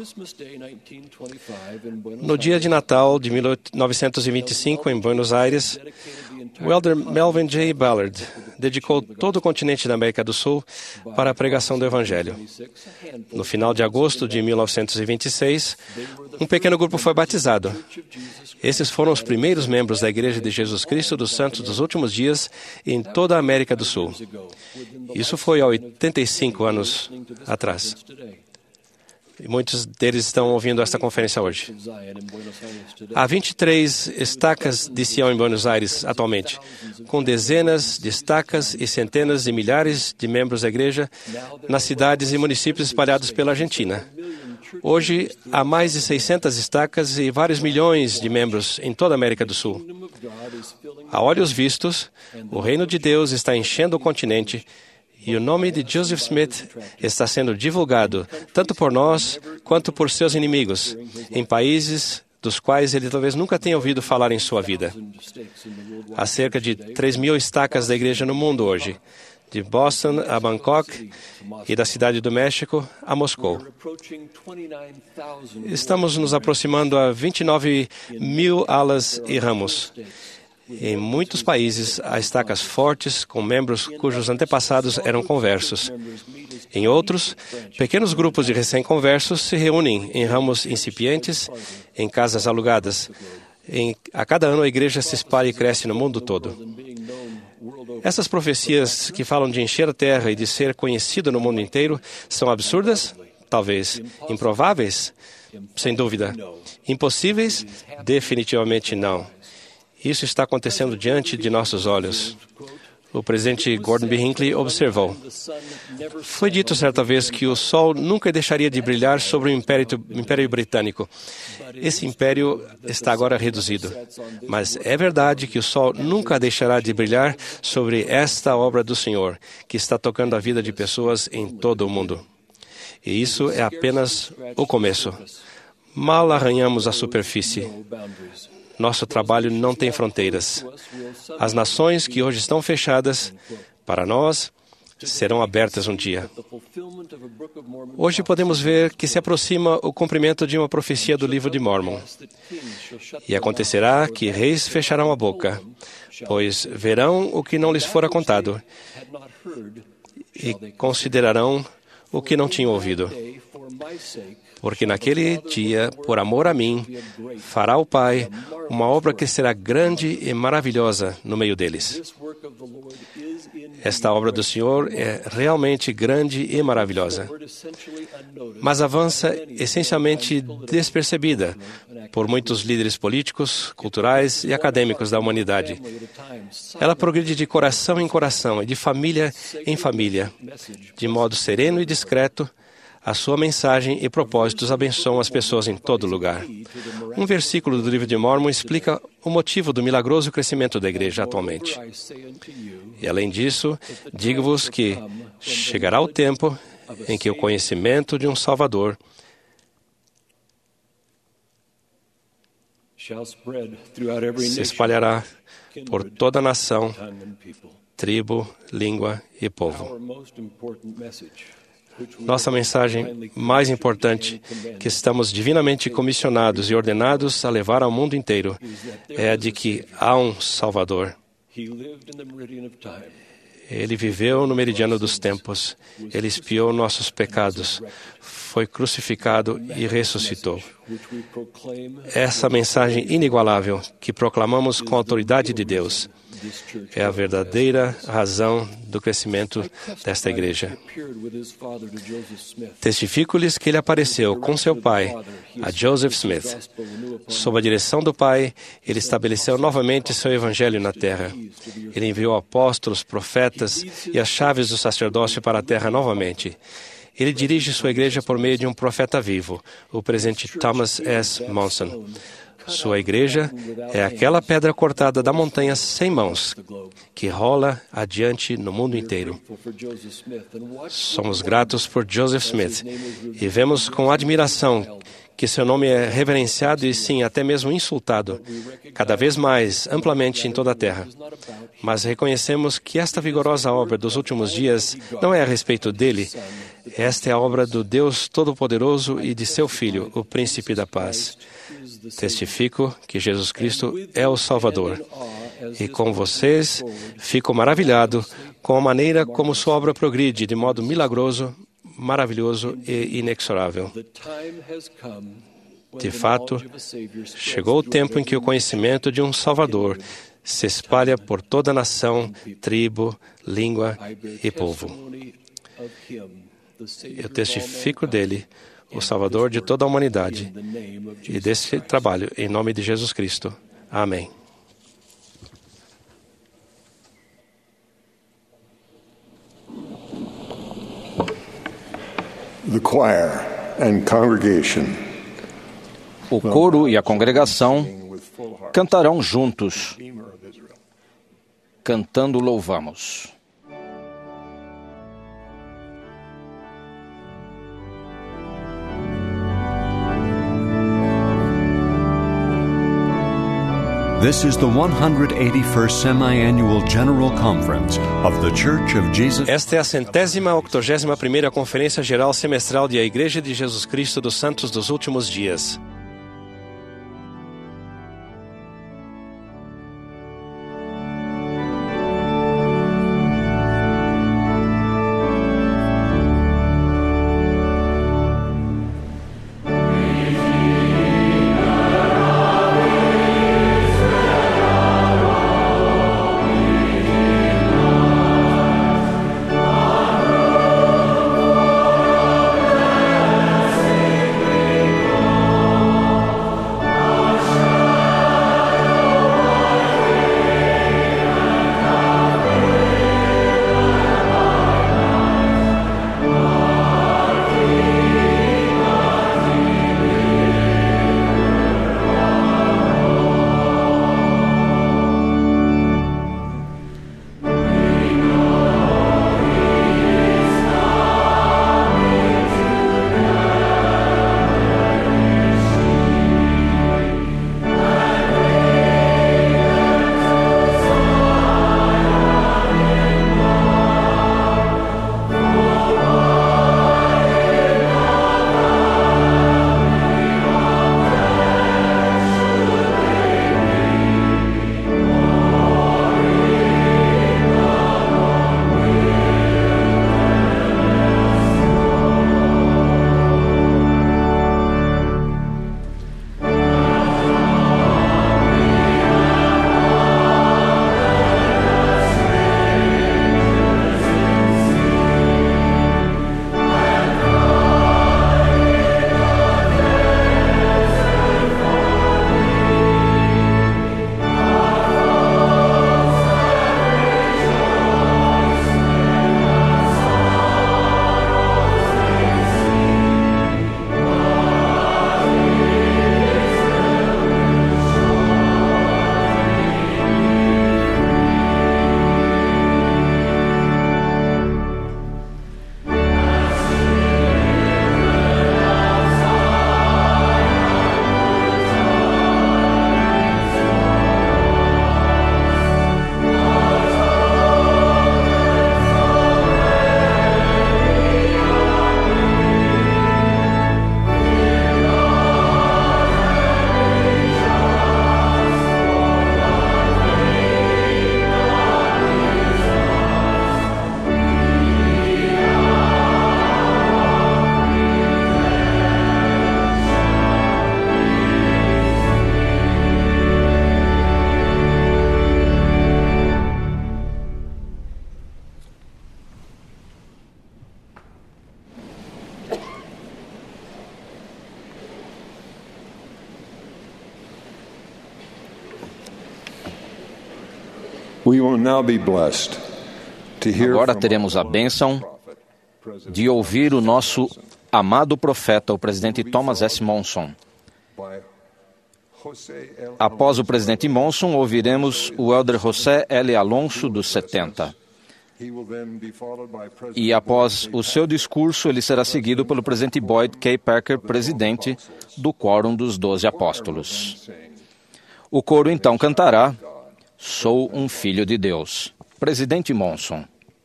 No dia de Natal de 1925, em Buenos Aires, o elder Melvin J. Ballard dedicou todo o continente da América do Sul para a pregação do Evangelho. No final de agosto de 1926, um pequeno grupo foi batizado. Esses foram os primeiros membros da Igreja de Jesus Cristo dos Santos dos Últimos Dias em toda a América do Sul. Isso foi há 85 anos atrás. E muitos deles estão ouvindo esta conferência hoje. Há 23 estacas de Sião em Buenos Aires atualmente, com dezenas de estacas e centenas de milhares de membros da igreja nas cidades e municípios espalhados pela Argentina. Hoje, há mais de 600 estacas e vários milhões de membros em toda a América do Sul. A olhos vistos, o reino de Deus está enchendo o continente e o nome de Joseph Smith está sendo divulgado tanto por nós quanto por seus inimigos, em países dos quais ele talvez nunca tenha ouvido falar em sua vida. Há cerca de 3.000 estacas da igreja no mundo hoje, de Boston a Bangkok e da Cidade do México a Moscou. Estamos nos aproximando a 29.000 alas e ramos. Em muitos países, há estacas fortes com membros cujos antepassados eram conversos. Em outros, pequenos grupos de recém-conversos se reúnem em ramos incipientes, em casas alugadas. A cada ano, a igreja se espalha e cresce no mundo todo. Essas profecias que falam de encher a terra e de ser conhecido no mundo inteiro são absurdas? Talvez. Improváveis? Sem dúvida. Impossíveis? Definitivamente não. Isso está acontecendo diante de nossos olhos. O presidente Gordon B. Hinckley observou: foi dito certa vez que o sol nunca deixaria de brilhar sobre o Império Britânico. Esse império está agora reduzido. Mas é verdade que o sol nunca deixará de brilhar sobre esta obra do Senhor, que está tocando a vida de pessoas em todo o mundo. E isso é apenas o começo. Mal arranhamos a superfície. Nosso trabalho não tem fronteiras. As nações que hoje estão fechadas, para nós, serão abertas um dia. Hoje podemos ver que se aproxima o cumprimento de uma profecia do livro de Mórmon. E acontecerá que reis fecharão a boca, pois verão o que não lhes fora contado e considerarão o que não tinham ouvido. Porque naquele dia, por amor a mim, fará o Pai uma obra que será grande e maravilhosa no meio deles. Esta obra do Senhor é realmente grande e maravilhosa, mas avança essencialmente despercebida por muitos líderes políticos, culturais e acadêmicos da humanidade. Ela progride de coração em coração e de família em família, de modo sereno e discreto. A sua mensagem e propósitos abençoam as pessoas em todo lugar. Um versículo do livro de Mórmon explica o motivo do milagroso crescimento da igreja atualmente. E além disso, digo-vos que chegará o tempo em que o conhecimento de um Salvador se espalhará por toda a nação, tribo, língua e povo. Nossa mensagem mais importante, que estamos divinamente comissionados e ordenados a levar ao mundo inteiro, é a de que há um Salvador. Ele viveu no meridiano dos tempos. Ele expiou nossos pecados, foi crucificado e ressuscitou. Essa mensagem inigualável que proclamamos com a autoridade de Deus é a verdadeira razão do crescimento desta igreja. Testifico-lhes que ele apareceu com seu pai, a Joseph Smith. Sob a direção do pai, ele estabeleceu novamente seu evangelho na terra. Ele enviou apóstolos, profetas e as chaves do sacerdócio para a terra novamente. Ele dirige sua igreja por meio de um profeta vivo, o presidente Thomas S. Monson. Sua igreja é aquela pedra cortada da montanha sem mãos, que rola adiante no mundo inteiro. Somos gratos por Joseph Smith e vemos com admiração que seu nome é reverenciado e, sim, até mesmo insultado, cada vez mais amplamente em toda a terra. Mas reconhecemos que esta vigorosa obra dos últimos dias não é a respeito dele. Esta é a obra do Deus Todo-Poderoso e de seu Filho, o Príncipe da Paz. Testifico que Jesus Cristo é o Salvador. E com vocês, fico maravilhado com a maneira como sua obra progride de modo milagroso, maravilhoso e inexorável. De fato, chegou o tempo em que o conhecimento de um Salvador se espalha por toda a nação, tribo, língua e povo. Eu testifico dele, o Salvador de toda a humanidade, e desse trabalho, em nome de Jesus Cristo. Amém. The choir and congregation. O coro e a congregação cantarão juntos, cantando louvamos. This is the 181st Semi-Annual General Conference of the Church of Jesus. Esta é a 181ª Conferência Geral Semestral de A Igreja de Jesus Cristo dos Santos dos Últimos Dias. We will now be blessed to hear Agora from teremos a bênção de ouvir o nosso amado profeta, o presidente Thomas S. Monson. Após o presidente Monson, ouviremos o elder José L. Alonso, dos 70. E após o seu discurso, ele será seguido pelo presidente Boyd K. Packer, presidente do Quórum dos 12 Apóstolos. O coro então cantará Sou um Filho de Deus. Presidente Monson.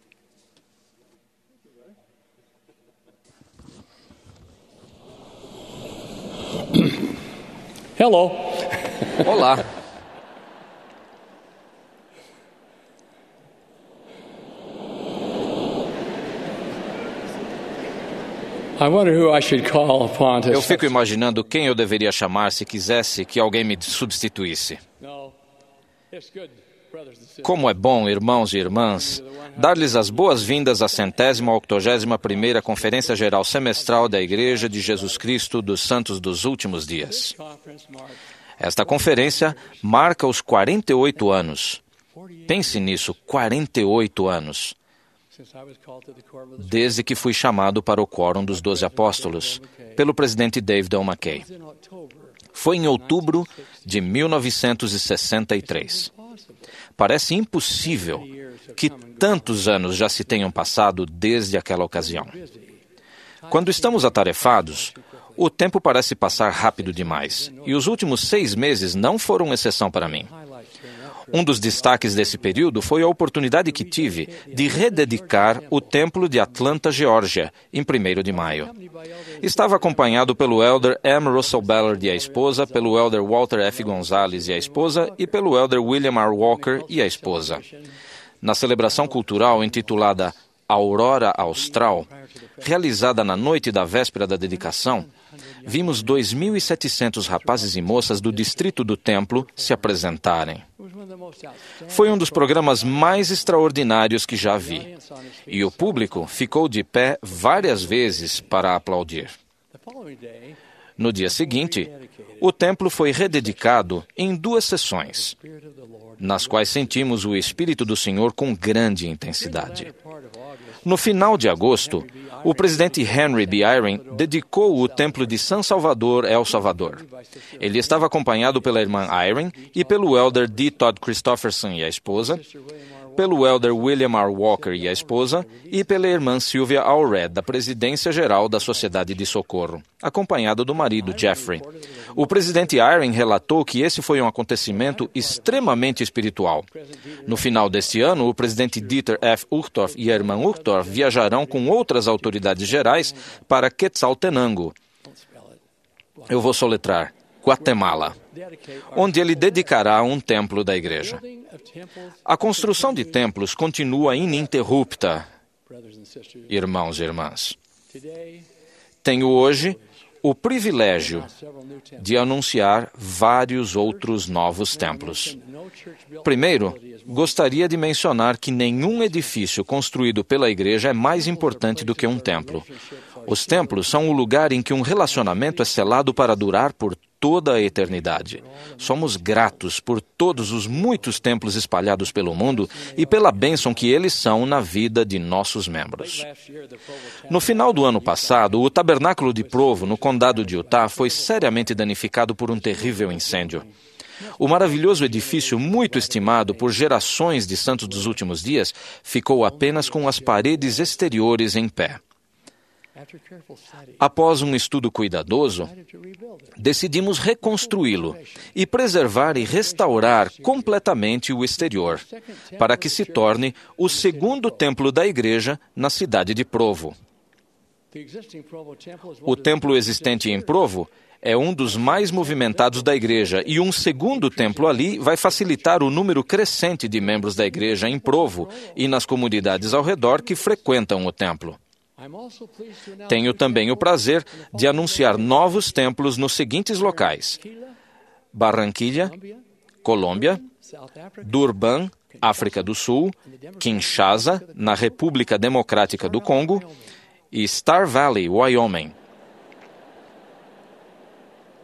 Hello. Olá. I wonder who I should call upon to... Eu fico imaginando quem eu deveria chamar se quisesse que alguém me substituísse. No, it's good, brothers and sisters. Como é bom, irmãos e irmãs, dar-lhes as boas-vindas à 181ª Conferência Geral Semestral da Igreja de Jesus Cristo dos Santos dos Últimos Dias. Esta conferência marca os 48 anos. Pense nisso, 48 anos. Desde que fui chamado para o Quórum dos 12 Apóstolos, pelo presidente David O. McKay. Foi em outubro de 1963. Parece impossível que tantos anos já se tenham passado desde aquela ocasião. Quando estamos atarefados, o tempo parece passar rápido demais, e os últimos 6 meses não foram exceção para mim. Um dos destaques desse período foi a oportunidade que tive de rededicar o Templo de Atlanta, Geórgia, em 1º de maio. Estava acompanhado pelo elder M. Russell Ballard e a esposa, pelo elder Walter F. Gonzalez e a esposa, e pelo elder William R. Walker e a esposa. Na celebração cultural intitulada Aurora Austral, realizada na noite da véspera da dedicação, vimos 2.700 rapazes e moças do distrito do templo se apresentarem. Foi um dos programas mais extraordinários que já vi, e o público ficou de pé várias vezes para aplaudir. No dia seguinte, o templo foi rededicado em 2 sessões, nas quais sentimos o Espírito do Senhor com grande intensidade. No final de agosto, o presidente Henry B. Eyring dedicou o templo de San Salvador, El Salvador. Ele estava acompanhado pela irmã Eyring e pelo elder D. Todd Christofferson e a esposa, pelo elder William R. Walker e a esposa, e pela irmã Sylvia Allred, da Presidência Geral da Sociedade de Socorro, acompanhado do marido Jeffrey. O presidente Eyring relatou que esse foi um acontecimento extremamente espiritual. No final deste ano, o presidente Dieter F. Uchtdorf e a irmã Uchtdorf viajarão com outras autoridades gerais para Quetzaltenango. Eu vou soletrar. Guatemala, onde ele dedicará um templo da igreja. A construção de templos continua ininterrupta, irmãos e irmãs. Tenho hoje o privilégio de anunciar vários outros novos templos. Primeiro, gostaria de mencionar que nenhum edifício construído pela igreja é mais importante do que um templo. Os templos são o lugar em que um relacionamento é selado para durar por toda a eternidade. Somos gratos por todos os muitos templos espalhados pelo mundo e pela bênção que eles são na vida de nossos membros. No final do ano passado, o tabernáculo de Provo, no condado de Utah, foi seriamente danificado por um terrível incêndio. O maravilhoso edifício, muito estimado por gerações de santos dos últimos dias, ficou apenas com as paredes exteriores em pé. Após um estudo cuidadoso, decidimos reconstruí-lo e preservar e restaurar completamente o exterior, para que se torne o segundo templo da igreja na cidade de Provo. O templo existente em Provo é um dos mais movimentados da igreja e um segundo templo ali vai facilitar o número crescente de membros da igreja em Provo e nas comunidades ao redor que frequentam o templo. Tenho também o prazer de anunciar novos templos nos seguintes locais: Barranquilla, Colômbia, Durban, África do Sul, Kinshasa, na República Democrática do Congo, e Star Valley, Wyoming.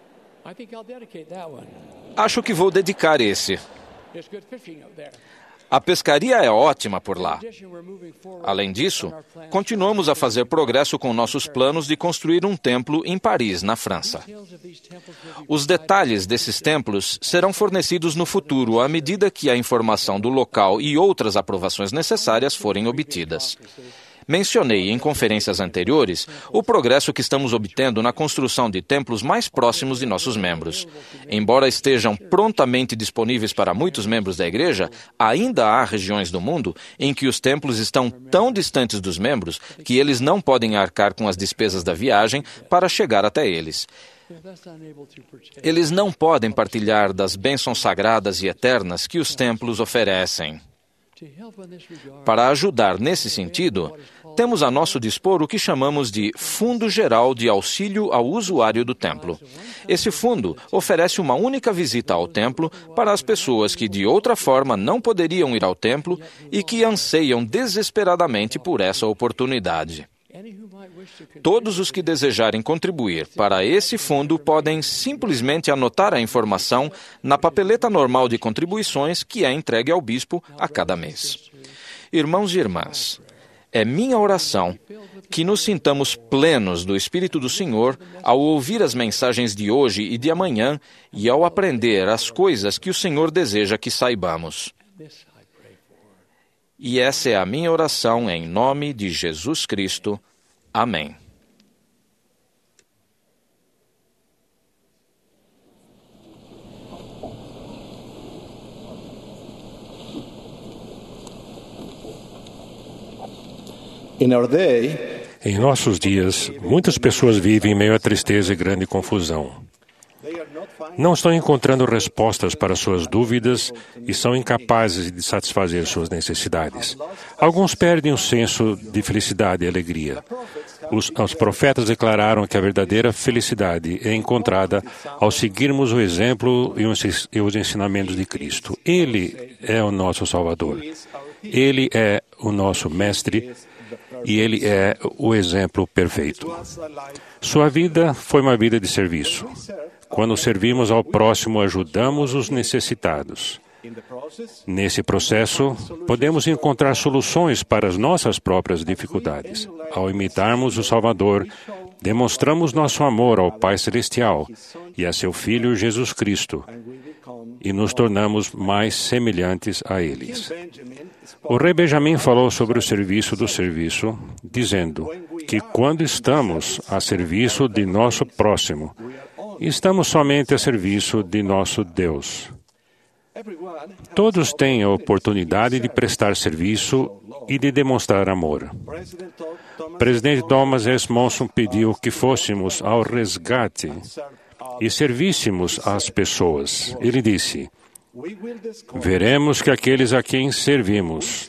Acho que vou dedicar esse. A pescaria é ótima por lá. Além disso, continuamos a fazer progresso com nossos planos de construir um templo em Paris, na França. Os detalhes desses templos serão fornecidos no futuro à medida que a informação do local e outras aprovações necessárias forem obtidas. Mencionei em conferências anteriores o progresso que estamos obtendo na construção de templos mais próximos de nossos membros. Embora estejam prontamente disponíveis para muitos membros da igreja, ainda há regiões do mundo em que os templos estão tão distantes dos membros que eles não podem arcar com as despesas da viagem para chegar até eles. Eles não podem partilhar das bênçãos sagradas e eternas que os templos oferecem. Para ajudar nesse sentido, temos a nosso dispor o que chamamos de Fundo Geral de Auxílio ao Usuário do Templo. Esse fundo oferece uma única visita ao templo para as pessoas que de outra forma não poderiam ir ao templo e que anseiam desesperadamente por essa oportunidade. Todos os que desejarem contribuir para esse fundo podem simplesmente anotar a informação na papeleta normal de contribuições que é entregue ao bispo a cada mês. Irmãos e irmãs, é minha oração que nos sintamos plenos do Espírito do Senhor ao ouvir as mensagens de hoje e de amanhã e ao aprender as coisas que o Senhor deseja que saibamos. E essa é a minha oração em nome de Jesus Cristo. Amém. Em nossos dias, muitas pessoas vivem em meio à tristeza e grande confusão. Não estão encontrando respostas para suas dúvidas e são incapazes de satisfazer suas necessidades. Alguns perdem o senso de felicidade e alegria. Os profetas declararam que a verdadeira felicidade é encontrada ao seguirmos o exemplo e os ensinamentos de Cristo. Ele é o nosso Salvador. Ele é o nosso Mestre e Ele é o exemplo perfeito. Sua vida foi uma vida de serviço. Quando servimos ao próximo, ajudamos os necessitados. Nesse processo, podemos encontrar soluções para as nossas próprias dificuldades. Ao imitarmos o Salvador, demonstramos nosso amor ao Pai Celestial e a seu Filho Jesus Cristo e nos tornamos mais semelhantes a eles. O rei Benjamin falou sobre o serviço do serviço, dizendo que quando estamos a serviço de nosso próximo, estamos somente a serviço de nosso Deus. Todos têm a oportunidade de prestar serviço e de demonstrar amor. O presidente Thomas S. Monson pediu que fôssemos ao resgate e servíssemos às pessoas. Ele disse: veremos que aqueles a quem servimos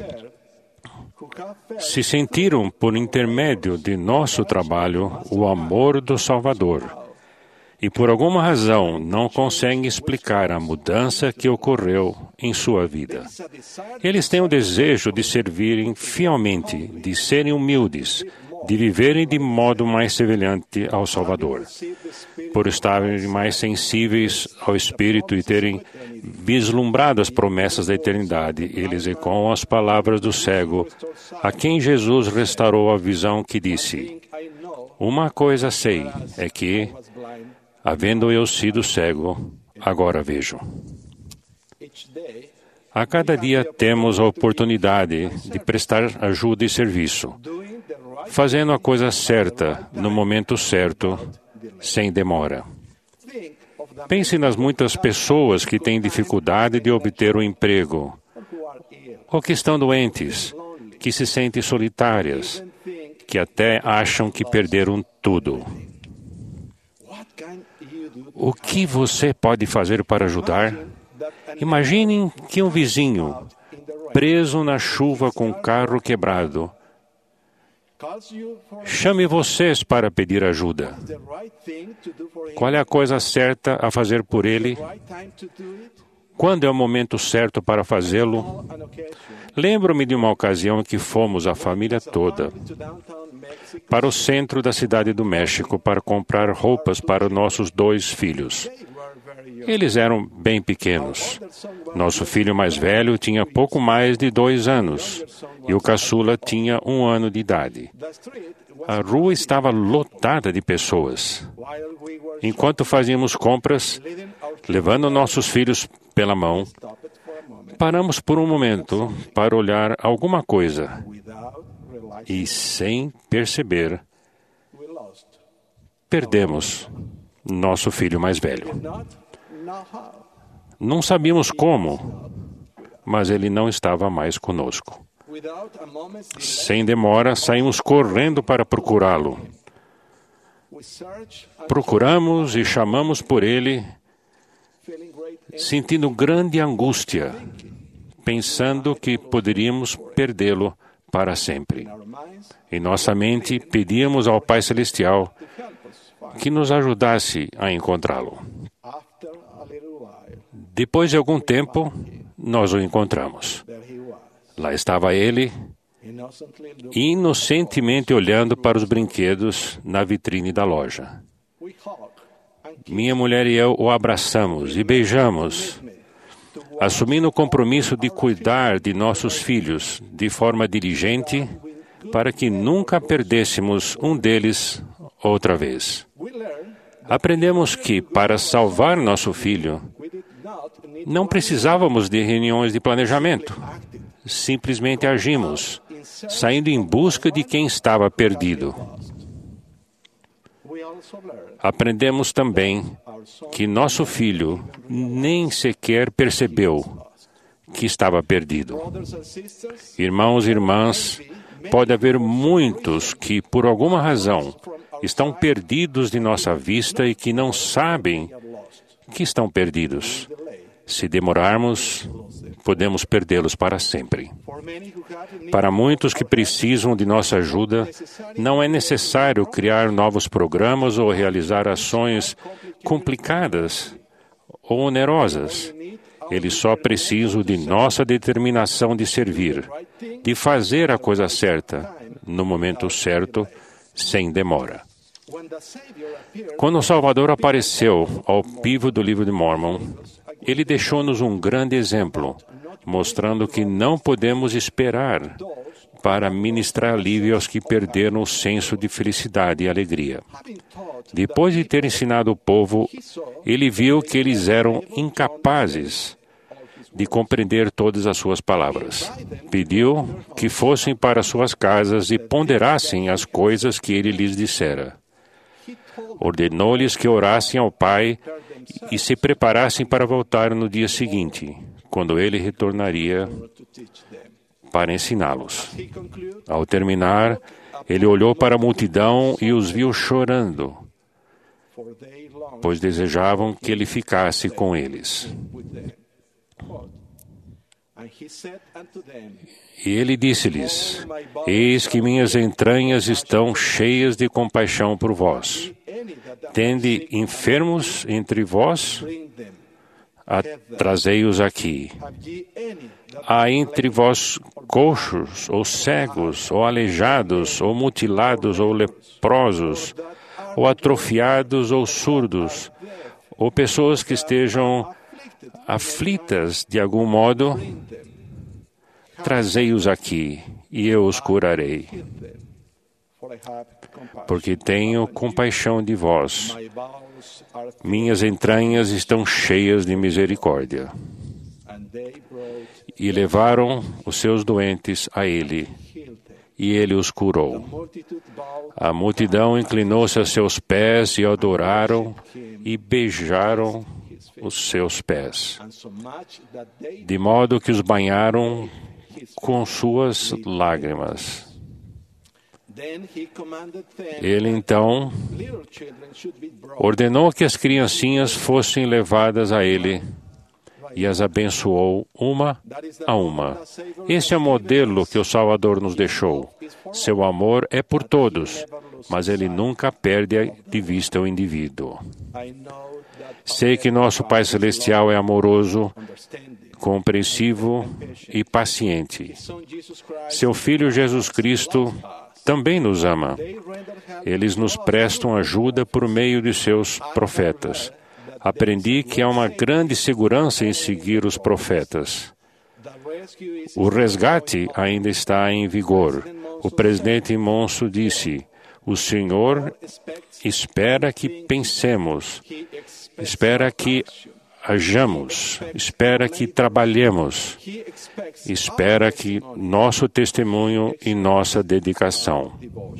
se sentiram, por intermédio de nosso trabalho, o amor do Salvador. E por alguma razão não conseguem explicar a mudança que ocorreu em sua vida. Eles têm o desejo de servirem fielmente, de serem humildes, de viverem de modo mais semelhante ao Salvador. Por estarem mais sensíveis ao Espírito e terem vislumbrado as promessas da eternidade, eles ecoam as palavras do cego, a quem Jesus restaurou a visão, que disse: uma coisa sei, é que, havendo eu sido cego, agora vejo. A cada dia temos a oportunidade de prestar ajuda e serviço, fazendo a coisa certa, no momento certo, sem demora. Pense nas muitas pessoas que têm dificuldade de obter um emprego, ou que estão doentes, que se sentem solitárias, que até acham que perderam tudo. O que você pode fazer para ajudar? Imaginem que um vizinho, preso na chuva com o carro quebrado, chame vocês para pedir ajuda. Qual é a coisa certa a fazer por ele? Quando é o momento certo para fazê-lo? Lembro-me de uma ocasião em que fomos, a família toda, para o centro da cidade do México para comprar roupas para nossos 2 filhos. Eles eram bem pequenos. Nosso filho mais velho tinha pouco mais de 2 anos e o caçula tinha 1 ano de idade. A rua estava lotada de pessoas. Enquanto fazíamos compras, levando nossos filhos pela mão, paramos por um momento para olhar alguma coisa e, sem perceber, perdemos nosso filho mais velho. Não sabíamos como, mas ele não estava mais conosco. Sem demora, saímos correndo para procurá-lo. Procuramos e chamamos por ele, sentindo grande angústia, pensando que poderíamos perdê-lo para sempre. Em nossa mente, pedíamos ao Pai Celestial que nos ajudasse a encontrá-lo. Depois de algum tempo, nós o encontramos. Lá estava ele, inocentemente olhando para os brinquedos na vitrine da loja. Minha mulher e eu o abraçamos e beijamos, assumindo o compromisso de cuidar de nossos filhos de forma diligente para que nunca perdêssemos um deles outra vez. Aprendemos que, para salvar nosso filho, não precisávamos de reuniões de planejamento. Simplesmente agimos, saindo em busca de quem estava perdido. Aprendemos também que nosso filho nem sequer percebeu que estava perdido. Irmãos e irmãs, pode haver muitos que, por alguma razão, estão perdidos de nossa vista e que não sabem que estão perdidos. Se demorarmos, podemos perdê-los para sempre. Para muitos que precisam de nossa ajuda, não é necessário criar novos programas ou realizar ações complicadas ou onerosas. Eles só precisam de nossa determinação de servir, de fazer a coisa certa, no momento certo, sem demora. Quando o Salvador apareceu ao pivo do livro de Mormon, ele deixou-nos um grande exemplo, mostrando que não podemos esperar para ministrar alívio aos que perderam o senso de felicidade e alegria. Depois de ter ensinado o povo, ele viu que eles eram incapazes de compreender todas as suas palavras. Pediu que fossem para suas casas e ponderassem as coisas que ele lhes dissera. Ordenou-lhes que orassem ao Pai e se preparassem para voltar no dia seguinte, quando ele retornaria para ensiná-los. Ao terminar, ele olhou para a multidão e os viu chorando, pois desejavam que ele ficasse com eles. E ele disse-lhes: Eis que minhas entranhas estão cheias de compaixão por vós. Tende enfermos entre vós, trazei-os aqui. Há entre vós coxos, ou cegos, ou aleijados, ou mutilados, ou leprosos, ou atrofiados, ou surdos, ou pessoas que estejam aflitas de algum modo, trazei-os aqui, e eu os curarei. Porque tenho compaixão de vós. Minhas entranhas estão cheias de misericórdia. E levaram os seus doentes a ele, e ele os curou. A multidão inclinou-se a seus pés e adoraram e beijaram os seus pés, de modo que os banharam com suas lágrimas. Ele então ordenou que as criancinhas fossem levadas a ele e as abençoou uma a uma. Esse é o modelo que o Salvador nos deixou. Seu amor é por todos, mas ele nunca perde de vista o indivíduo. Sei que nosso Pai Celestial é amoroso, compreensivo e paciente. Seu Filho Jesus Cristo também nos ama. Eles nos prestam ajuda por meio de seus profetas. Aprendi que há uma grande segurança em seguir os profetas. O resgate ainda está em vigor. O presidente Monson disse: o Senhor espera que pensemos, espera que hajamos, espera que trabalhemos, espera que nosso testemunho e nossa dedicação.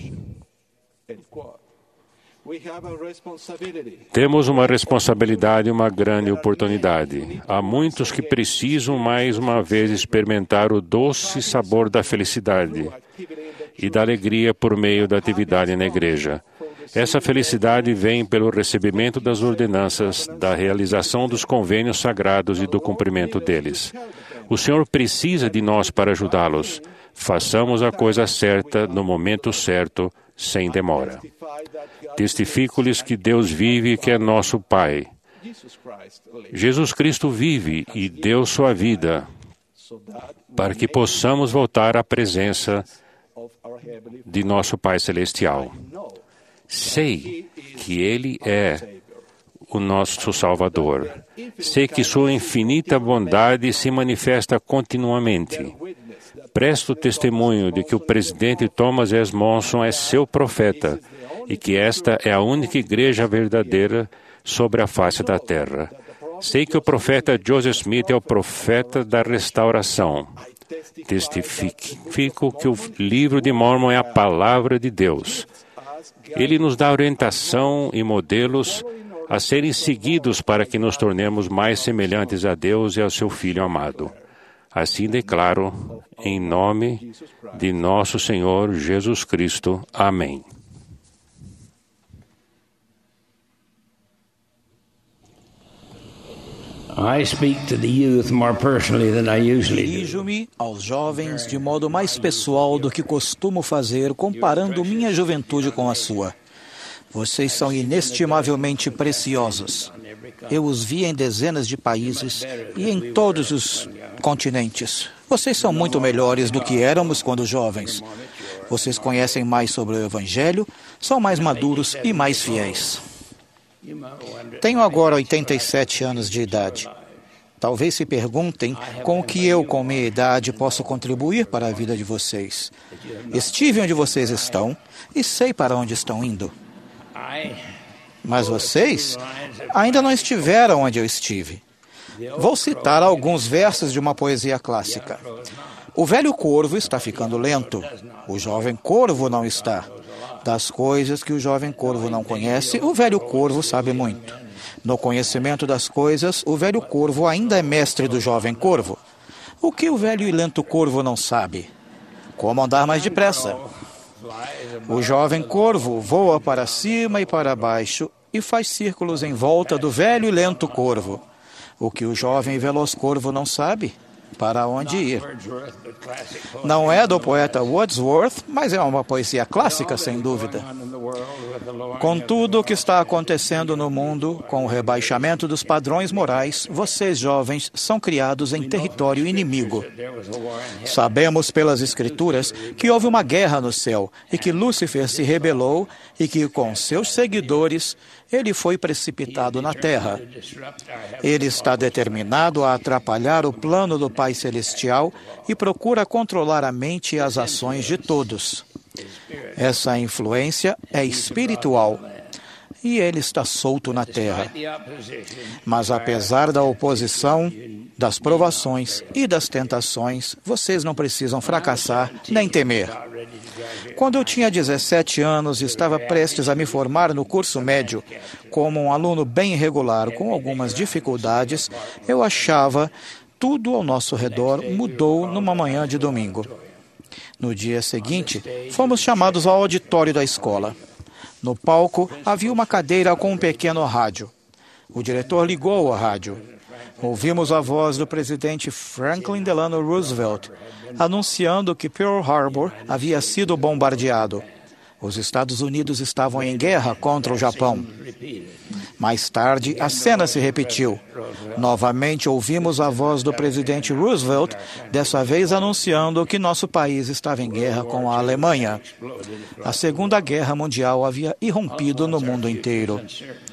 Temos uma responsabilidade e uma grande oportunidade. Há muitos que precisam mais uma vez experimentar o doce sabor da felicidade e da alegria por meio da atividade na igreja. Essa felicidade vem pelo recebimento das ordenanças, da realização dos convênios sagrados e do cumprimento deles. O Senhor precisa de nós para ajudá-los. Façamos a coisa certa no momento certo, sem demora. Testifico-lhes que Deus vive e que é nosso Pai. Jesus Cristo vive e deu sua vida para que possamos voltar à presença de nosso Pai Celestial. Sei que Ele é o nosso Salvador. Sei que sua infinita bondade se manifesta continuamente. Presto testemunho de que o presidente Thomas S. Monson é seu profeta e que esta é a única igreja verdadeira sobre a face da terra. Sei que o profeta Joseph Smith é o profeta da restauração. Testifico que o livro de Mormon é a palavra de Deus. Ele nos dá orientação e modelos a serem seguidos para que nos tornemos mais semelhantes a Deus e ao seu Filho amado. Assim declaro, em nome de nosso Senhor Jesus Cristo. Amém. Dirijo-me aos jovens de modo mais pessoal do que costumo fazer, comparando minha juventude com a sua. Vocês são inestimavelmente preciosos. Eu os vi em dezenas de países e em todos os continentes. Vocês são muito melhores do que éramos quando jovens. Vocês conhecem mais sobre o Evangelho, são mais maduros e mais fiéis. Tenho agora 87 anos de idade. Talvez se perguntem com o que eu, com minha idade, posso contribuir para a vida de vocês. Estive onde vocês estão e sei para onde estão indo. Mas vocês ainda não estiveram onde eu estive. Vou citar alguns versos de uma poesia clássica. O velho corvo está ficando lento. O jovem corvo não está. Das coisas que o jovem corvo não conhece, o velho corvo sabe muito. No conhecimento das coisas, o velho corvo ainda é mestre do jovem corvo. O que o velho e lento corvo não sabe? Como andar mais depressa? O jovem corvo voa para cima e para baixo e faz círculos em volta do velho e lento corvo. O que o jovem e veloz corvo não sabe? Para onde ir? Não é do poeta Wordsworth, mas é uma poesia clássica, sem dúvida. Com tudo o que está acontecendo no mundo, com o rebaixamento dos padrões morais, vocês jovens são criados em território inimigo. Sabemos pelas Escrituras que houve uma guerra no céu e que Lúcifer se rebelou e que, com seus seguidores, ele foi precipitado na terra. Ele está determinado a atrapalhar o plano do Pai Celestial e procura controlar a mente e as ações de todos. Essa influência é espiritual e ele está solto na terra. Mas apesar da oposição, das provações e das tentações, vocês não precisam fracassar nem temer. Quando eu tinha 17 anos e estava prestes a me formar no curso médio, como um aluno bem irregular com algumas dificuldades, eu achava tudo ao nosso redor mudou numa manhã de domingo. No dia seguinte, fomos chamados ao auditório da escola. No palco, havia uma cadeira com um pequeno rádio. O diretor ligou a rádio. Ouvimos a voz do presidente Franklin Delano Roosevelt, anunciando que Pearl Harbor havia sido bombardeado. Os Estados Unidos estavam em guerra contra o Japão. Mais tarde, a cena se repetiu. Novamente ouvimos a voz do presidente Roosevelt, dessa vez anunciando que nosso país estava em guerra com a Alemanha. A Segunda Guerra Mundial havia irrompido no mundo inteiro.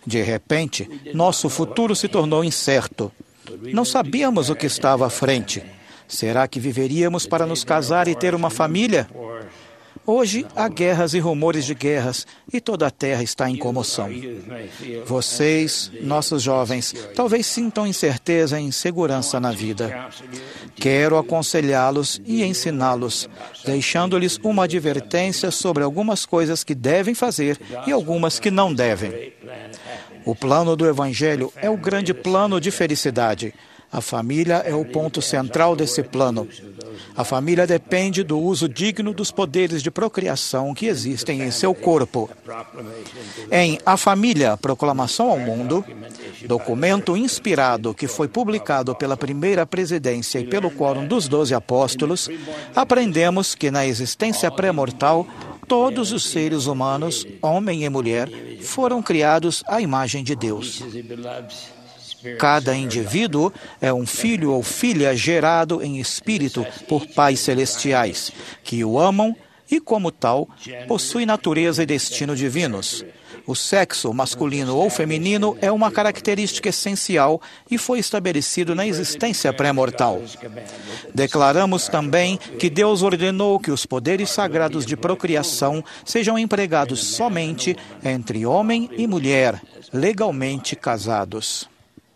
De repente, nosso futuro se tornou incerto. Não sabíamos o que estava à frente. Será que viveríamos para nos casar e ter uma família? Hoje, há guerras e rumores de guerras, e toda a terra está em comoção. Vocês, nossos jovens, talvez sintam incerteza e insegurança na vida. Quero aconselhá-los e ensiná-los, deixando-lhes uma advertência sobre algumas coisas que devem fazer e algumas que não devem. O plano do Evangelho é o grande plano de felicidade. A família é o ponto central desse plano. A família depende do uso digno dos poderes de procriação que existem em seu corpo. Em A Família, Proclamação ao Mundo, documento inspirado que foi publicado pela primeira presidência e pelo Quórum dos 12 Apóstolos, aprendemos que na existência pré-mortal, todos os seres humanos, homem e mulher, foram criados à imagem de Deus. Cada indivíduo é um filho ou filha gerado em espírito por pais celestiais, que o amam e, como tal, possui natureza e destino divinos. O sexo, masculino ou feminino, é uma característica essencial e foi estabelecido na existência pré-mortal. Declaramos também que Deus ordenou que os poderes sagrados de procriação sejam empregados somente entre homem e mulher, legalmente casados.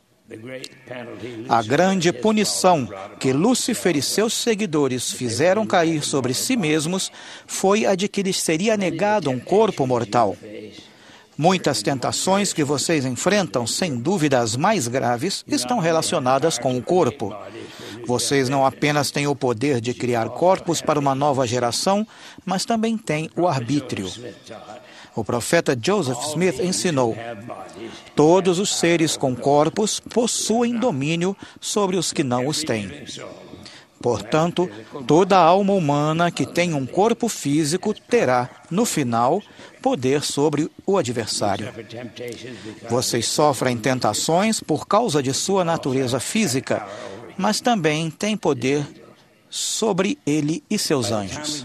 A grande punição que Lúcifer e seus seguidores fizeram cair sobre si mesmos foi a de que lhes seria negado um corpo mortal. Muitas tentações que vocês enfrentam, sem dúvida as mais graves, estão relacionadas com o corpo. Vocês não apenas têm o poder de criar corpos para uma nova geração, mas também têm o arbítrio. O profeta Joseph Smith ensinou: todos os seres com corpos possuem domínio sobre os que não os têm. Portanto, toda alma humana que tem um corpo físico terá, no final, poder sobre o adversário. Vocês sofrem tentações por causa de sua natureza física, mas também têm poder sobre ele e seus anjos.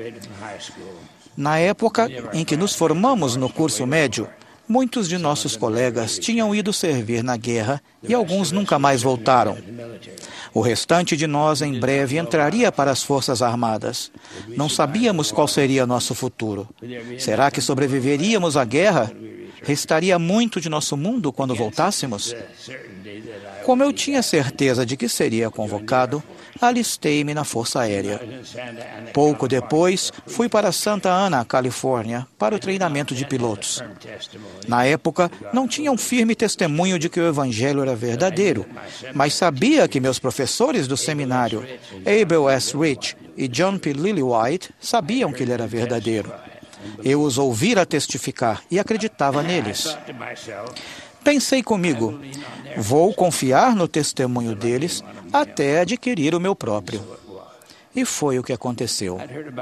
Na época em que nos formamos no curso médio, muitos de nossos colegas tinham ido servir na guerra e alguns nunca mais voltaram. O restante de nós em breve entraria para as Forças Armadas. Não sabíamos qual seria nosso futuro. Será que sobreviveríamos à guerra? Restaria muito de nosso mundo quando voltássemos? Como eu tinha certeza de que seria convocado, alistei-me na Força Aérea. Pouco depois, fui para Santa Ana, Califórnia, para o treinamento de pilotos. Na época, não tinha um firme testemunho de que o Evangelho era verdadeiro, mas sabia que meus professores do seminário, Abel S. Rich e John P. Lillywhite, sabiam que ele era verdadeiro. Eu os ouvira testificar e acreditava neles. Pensei comigo, vou confiar no testemunho deles até adquirir o meu próprio. E foi o que aconteceu.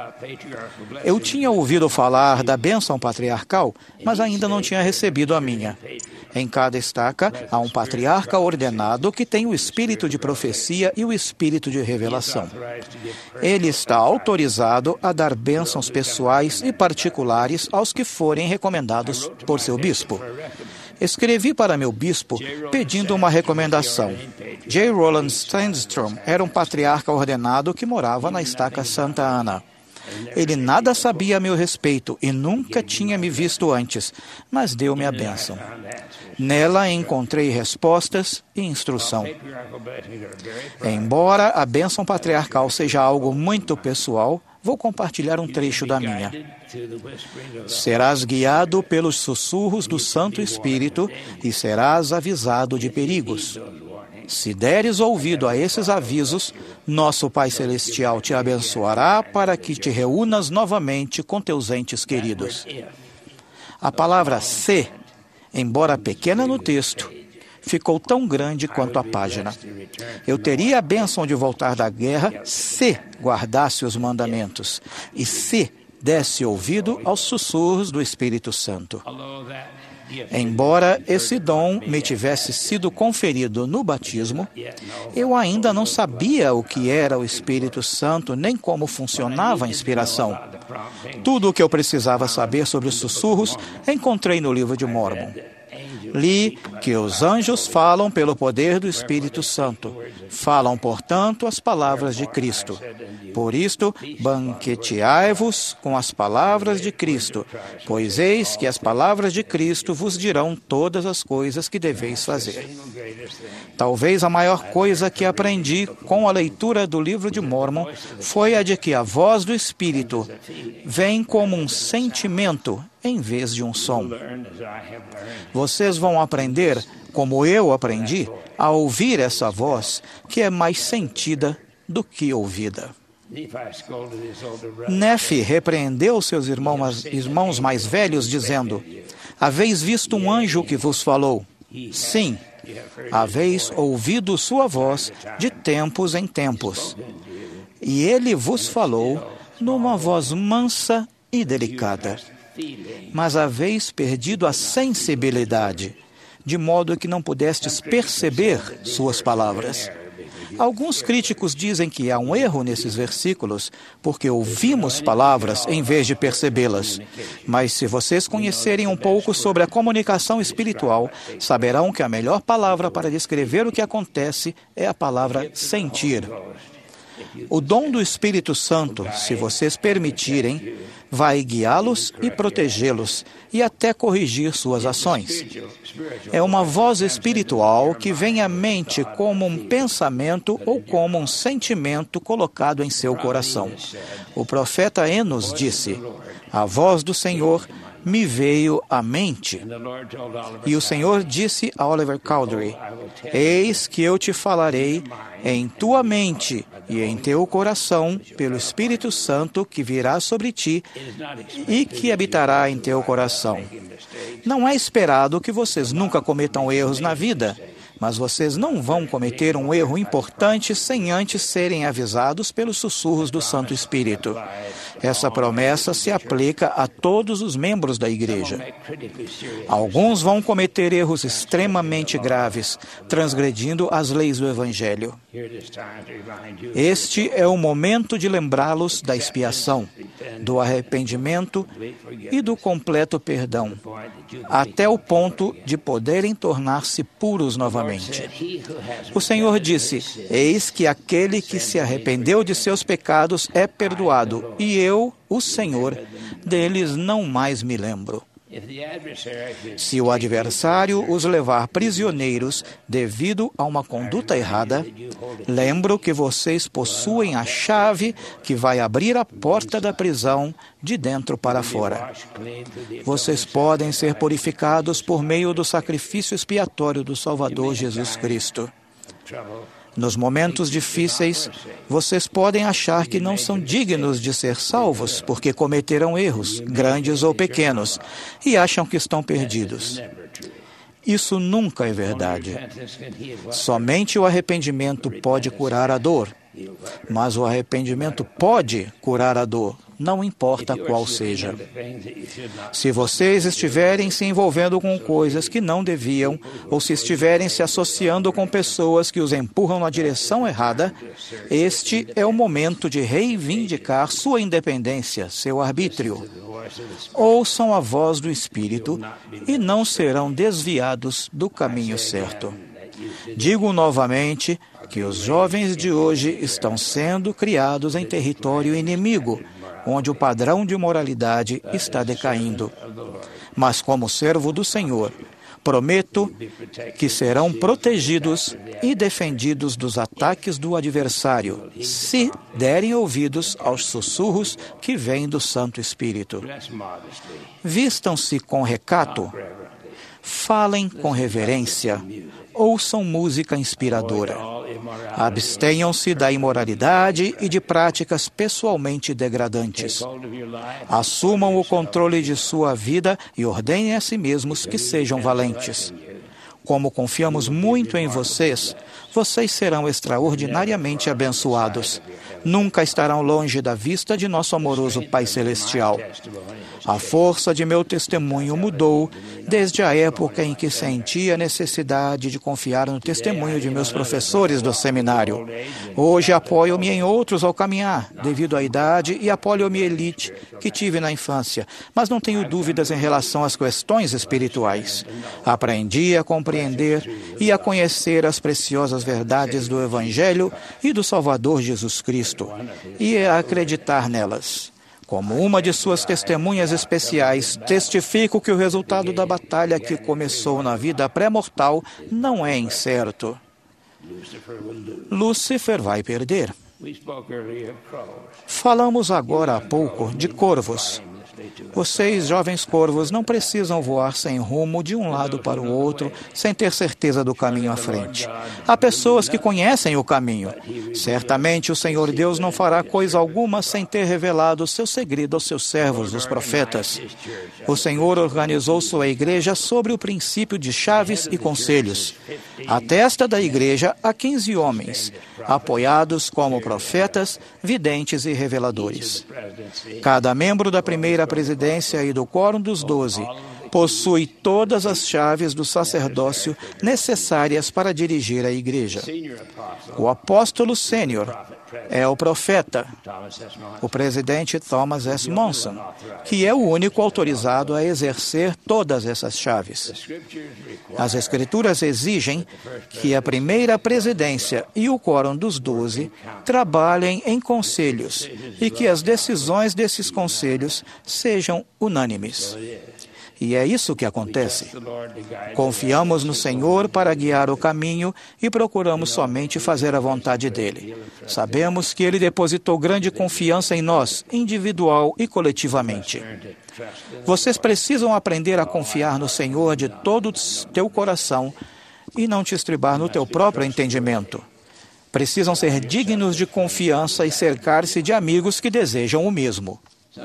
Eu tinha ouvido falar da bênção patriarcal, mas ainda não tinha recebido a minha. Em cada estaca, há um patriarca ordenado que tem o espírito de profecia e o espírito de revelação. Ele está autorizado a dar bênçãos pessoais e particulares aos que forem recomendados por seu bispo. Escrevi para meu bispo pedindo uma recomendação. J. Roland Sandstrom era um patriarca ordenado que morava na estaca Santa Ana. Ele nada sabia a meu respeito e nunca tinha me visto antes, mas deu-me a bênção. Nela encontrei respostas e instrução. Embora a bênção patriarcal seja algo muito pessoal, vou compartilhar um trecho da minha. Serás guiado pelos sussurros do Santo Espírito e serás avisado de perigos. Se deres ouvido a esses avisos, nosso Pai Celestial te abençoará para que te reúnas novamente com teus entes queridos. A palavra se, embora pequena no texto, ficou tão grande quanto a página. Eu teria a bênção de voltar da guerra se guardasse os mandamentos e se desse ouvido aos sussurros do Espírito Santo. Embora esse dom me tivesse sido conferido no batismo, eu ainda não sabia o que era o Espírito Santo nem como funcionava a inspiração. Tudo o que eu precisava saber sobre os sussurros encontrei no livro de Mormon. Li que os anjos falam pelo poder do Espírito Santo. Falam, portanto, as palavras de Cristo. Por isto, banqueteai-vos com as palavras de Cristo, pois eis que as palavras de Cristo vos dirão todas as coisas que deveis fazer. Talvez a maior coisa que aprendi com a leitura do livro de Mórmon foi a de que a voz do Espírito vem como um sentimento em vez de um som. Vocês vão aprender, como eu aprendi, a ouvir essa voz que é mais sentida do que ouvida. Nefe repreendeu seus irmãos mais velhos, dizendo: haveis visto um anjo que vos falou? Sim, haveis ouvido sua voz de tempos em tempos. E ele vos falou numa voz mansa e delicada. Mas haveis perdido a sensibilidade, de modo que não pudestes perceber suas palavras. Alguns críticos dizem que há um erro nesses versículos, porque ouvimos palavras em vez de percebê-las. Mas se vocês conhecerem um pouco sobre a comunicação espiritual, saberão que a melhor palavra para descrever o que acontece é a palavra sentir. O dom do Espírito Santo, se vocês permitirem, vai guiá-los e protegê-los e até corrigir suas ações. É uma voz espiritual que vem à mente como um pensamento ou como um sentimento colocado em seu coração. O profeta Enos disse: a voz do Senhor me veio à mente. E o Senhor disse a Oliver Cowdery: eis que eu te falarei em tua mente e em teu coração pelo Espírito Santo que virá sobre ti e que habitará em teu coração. Não é esperado que vocês nunca cometam erros na vida, mas vocês não vão cometer um erro importante sem antes serem avisados pelos sussurros do Santo Espírito. Essa promessa se aplica a todos os membros da igreja. Alguns vão cometer erros extremamente graves, transgredindo as leis do Evangelho. Este é o momento de lembrá-los da expiação, do arrependimento e do completo perdão, até o ponto de poderem tornar-se puros novamente. O Senhor disse: eis que aquele que se arrependeu de seus pecados é perdoado, e eu, o Senhor, deles não mais me lembro. Se o adversário os levar prisioneiros devido a uma conduta errada, lembro que vocês possuem a chave que vai abrir a porta da prisão de dentro para fora. Vocês podem ser purificados por meio do sacrifício expiatório do Salvador Jesus Cristo. Nos momentos difíceis, vocês podem achar que não são dignos de ser salvos porque cometeram erros, grandes ou pequenos, e acham que estão perdidos. Isso nunca é verdade. Somente o arrependimento pode curar a dor, mas o arrependimento pode curar a dor, não importa qual seja. Se vocês estiverem se envolvendo com coisas que não deviam, ou se estiverem se associando com pessoas que os empurram na direção errada, este é o momento de reivindicar sua independência, seu arbítrio. Ouçam a voz do Espírito e não serão desviados do caminho certo. Digo novamente que os jovens de hoje estão sendo criados em território inimigo, onde o padrão de moralidade está decaindo. Mas como servo do Senhor, prometo que serão protegidos e defendidos dos ataques do adversário, se derem ouvidos aos sussurros que vêm do Santo Espírito. Vistam-se com recato, falem com reverência, ouçam música inspiradora. Abstenham-se da imoralidade e de práticas pessoalmente degradantes. Assumam o controle de sua vida e ordenem a si mesmos que sejam valentes. Como confiamos muito em vocês, vocês serão extraordinariamente abençoados. Nunca estarão longe da vista de nosso amoroso Pai Celestial. A força de meu testemunho mudou desde a época em que senti a necessidade de confiar no testemunho de meus professores do seminário. Hoje apoio-me em outros ao caminhar, devido à idade e à poliomielite que tive na infância, mas não tenho dúvidas em relação às questões espirituais. Aprendi a compreender e a conhecer as preciosas verdades do Evangelho e do Salvador Jesus Cristo, e a acreditar nelas. Como uma de suas testemunhas especiais, testifico que o resultado da batalha que começou na vida pré-mortal não é incerto. Lúcifer vai perder. Falamos agora há pouco de corvos. Vocês, jovens corvos, não precisam voar sem rumo de um lado para o outro, sem ter certeza do caminho à frente. Há pessoas que conhecem o caminho. Certamente o Senhor Deus não fará coisa alguma sem ter revelado o seu segredo aos seus servos, os profetas. O Senhor organizou sua igreja sobre o princípio de chaves e conselhos. À testa da igreja há 15 homens, apoiados como profetas, videntes e reveladores. Cada membro da primeira presidência e do Quórum dos 12 possui todas as chaves do sacerdócio necessárias para dirigir a igreja. O apóstolo sênior é o profeta, o presidente Thomas S. Monson, que é o único autorizado a exercer todas essas chaves. As Escrituras exigem que a primeira presidência e o Quórum dos 12 trabalhem em conselhos e que as decisões desses conselhos sejam unânimes. E é isso que acontece. Confiamos no Senhor para guiar o caminho e procuramos somente fazer a vontade dele. Sabemos que ele depositou grande confiança em nós, individual e coletivamente. Vocês precisam aprender a confiar no Senhor de todo o teu coração e não te estribar no teu próprio entendimento. Precisam ser dignos de confiança e cercar-se de amigos que desejam o mesmo.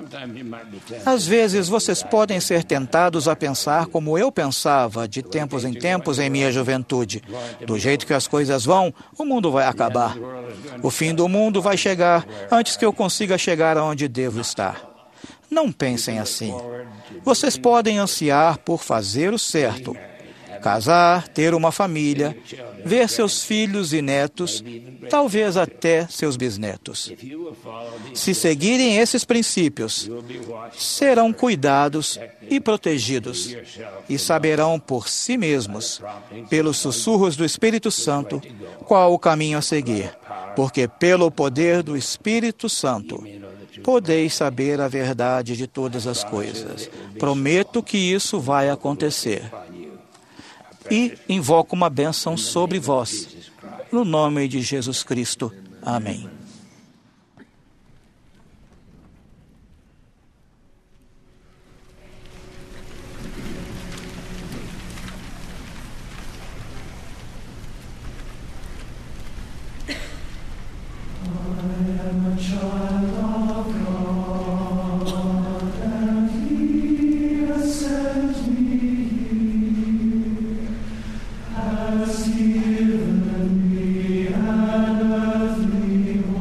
Às vezes, vocês podem ser tentados a pensar como eu pensava de tempos em tempos em minha juventude. Do jeito que as coisas vão, o mundo vai acabar. O fim do mundo vai chegar antes que eu consiga chegar aonde devo estar. Não pensem assim. Vocês podem ansiar por fazer o certo. Casar, ter uma família, ver seus filhos e netos, talvez até seus bisnetos. Se seguirem esses princípios, serão cuidados e protegidos e saberão por si mesmos, pelos sussurros do Espírito Santo, qual o caminho a seguir, porque pelo poder do Espírito Santo podeis saber a verdade de todas as coisas. Prometo que isso vai acontecer. E invoco uma bênção sobre vós. No nome de Jesus Cristo. Amém. Has given me an earthly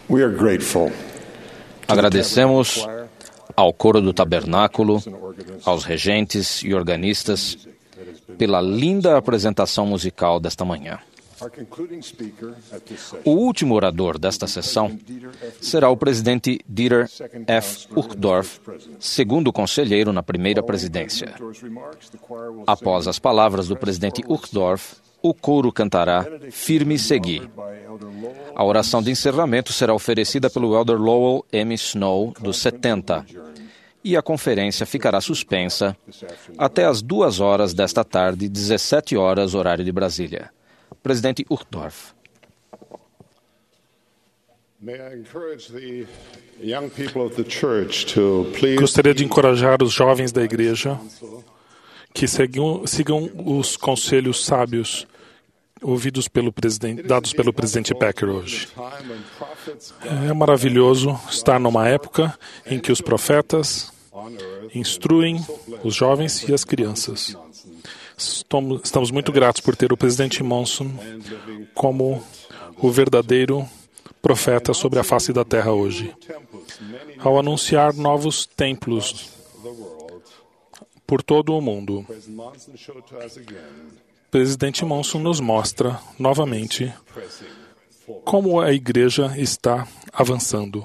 We are grateful Agradecemos ao coro do tabernáculo, aos regentes e organistas, pela linda apresentação musical desta manhã. O último orador desta sessão será o presidente Dieter F. Uchtdorf, segundo conselheiro na primeira presidência. Após as palavras do presidente Uchtdorf, o coro cantará Firme Segui. A oração de encerramento será oferecida pelo Elder Lowell M. Snow, dos 70, e a conferência ficará suspensa até às 2 horas desta tarde, 17 horas, horário de Brasília. Presidente Uchtdorf. Gostaria de encorajar os jovens da igreja que sigam os conselhos sábios dados pelo presidente Becker hoje. É maravilhoso estar numa época em que os profetas instruem os jovens e as crianças. Estamos muito gratos por ter o presidente Monson como o verdadeiro profeta sobre a face da terra hoje. Ao anunciar novos templos por todo o mundo, o presidente Monson nos mostra novamente como a igreja está avançando.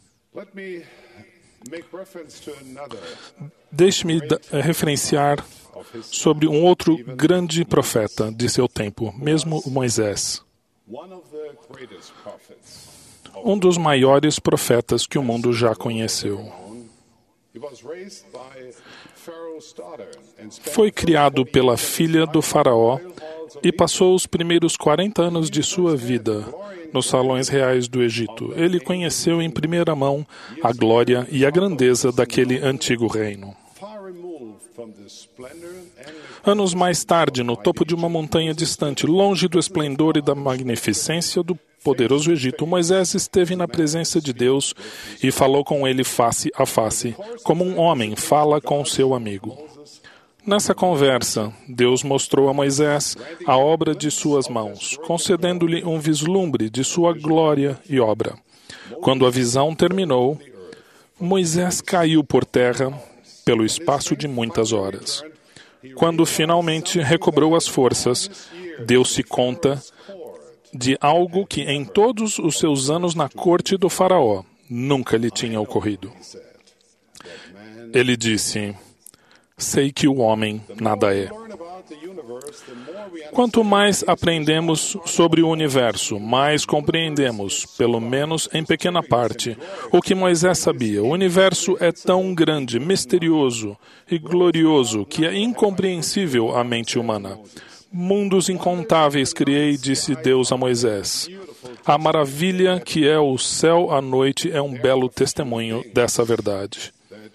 Deixe-me referenciar sobre um outro grande profeta de seu tempo, mesmo Moisés. Um dos maiores profetas que o mundo já conheceu. Foi criado pela filha do faraó e passou os primeiros 40 anos de sua vida nos salões reais do Egito. Ele conheceu em primeira mão a glória e a grandeza daquele antigo reino. Anos mais tarde, no topo de uma montanha distante, longe do esplendor e da magnificência do poderoso Egito, Moisés esteve na presença de Deus e falou com ele face a face, como um homem fala com seu amigo. Nessa conversa, Deus mostrou a Moisés a obra de suas mãos, concedendo-lhe um vislumbre de sua glória e obra. Quando a visão terminou, Moisés caiu por terra pelo espaço de muitas horas. Quando finalmente recobrou as forças, deu-se conta de algo que em todos os seus anos na corte do faraó nunca lhe tinha ocorrido. Ele disse: sei que o homem nada é. Quanto mais aprendemos sobre o universo, mais compreendemos, pelo menos em pequena parte, o que Moisés sabia. O universo é tão grande, misterioso e glorioso que é incompreensível à mente humana. Mundos incontáveis criei, disse Deus a Moisés. A maravilha que é o céu à noite é um belo testemunho dessa verdade.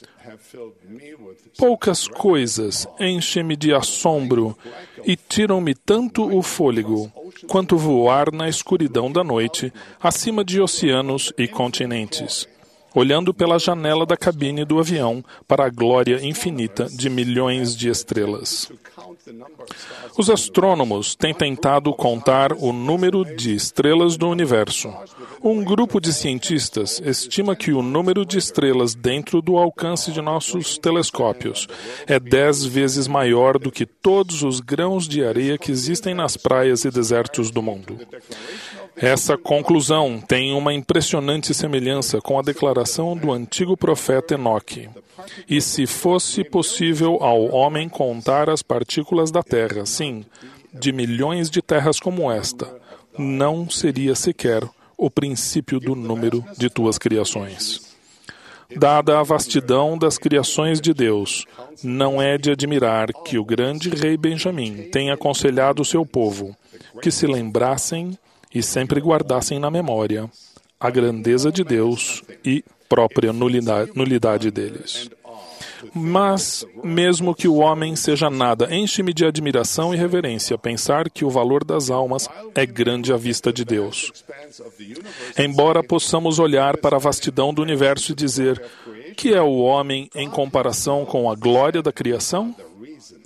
Poucas coisas enchem-me de assombro e tiram-me tanto o fôlego quanto voar na escuridão da noite acima de oceanos e continentes, olhando pela janela da cabine do avião para a glória infinita de milhões de estrelas. Os astrônomos têm tentado contar o número de estrelas do universo. Um grupo de cientistas estima que o número de estrelas dentro do alcance de nossos telescópios é 10 vezes maior do que todos os grãos de areia que existem nas praias e desertos do mundo. Essa conclusão tem uma impressionante semelhança com a declaração do antigo profeta Enoque. E se fosse possível ao homem contar as partículas da terra, sim, de milhões de terras como esta, não seria sequer o princípio do número de tuas criações. Dada a vastidão das criações de Deus, não é de admirar que o grande rei Benjamim tenha aconselhado o seu povo que se lembrassem e sempre guardassem na memória a grandeza de Deus e própria nulidade deles. Mas, mesmo que o homem seja nada, enche-me de admiração e reverência pensar que o valor das almas é grande à vista de Deus. Embora possamos olhar para a vastidão do universo e dizer: que é o homem em comparação com a glória da criação?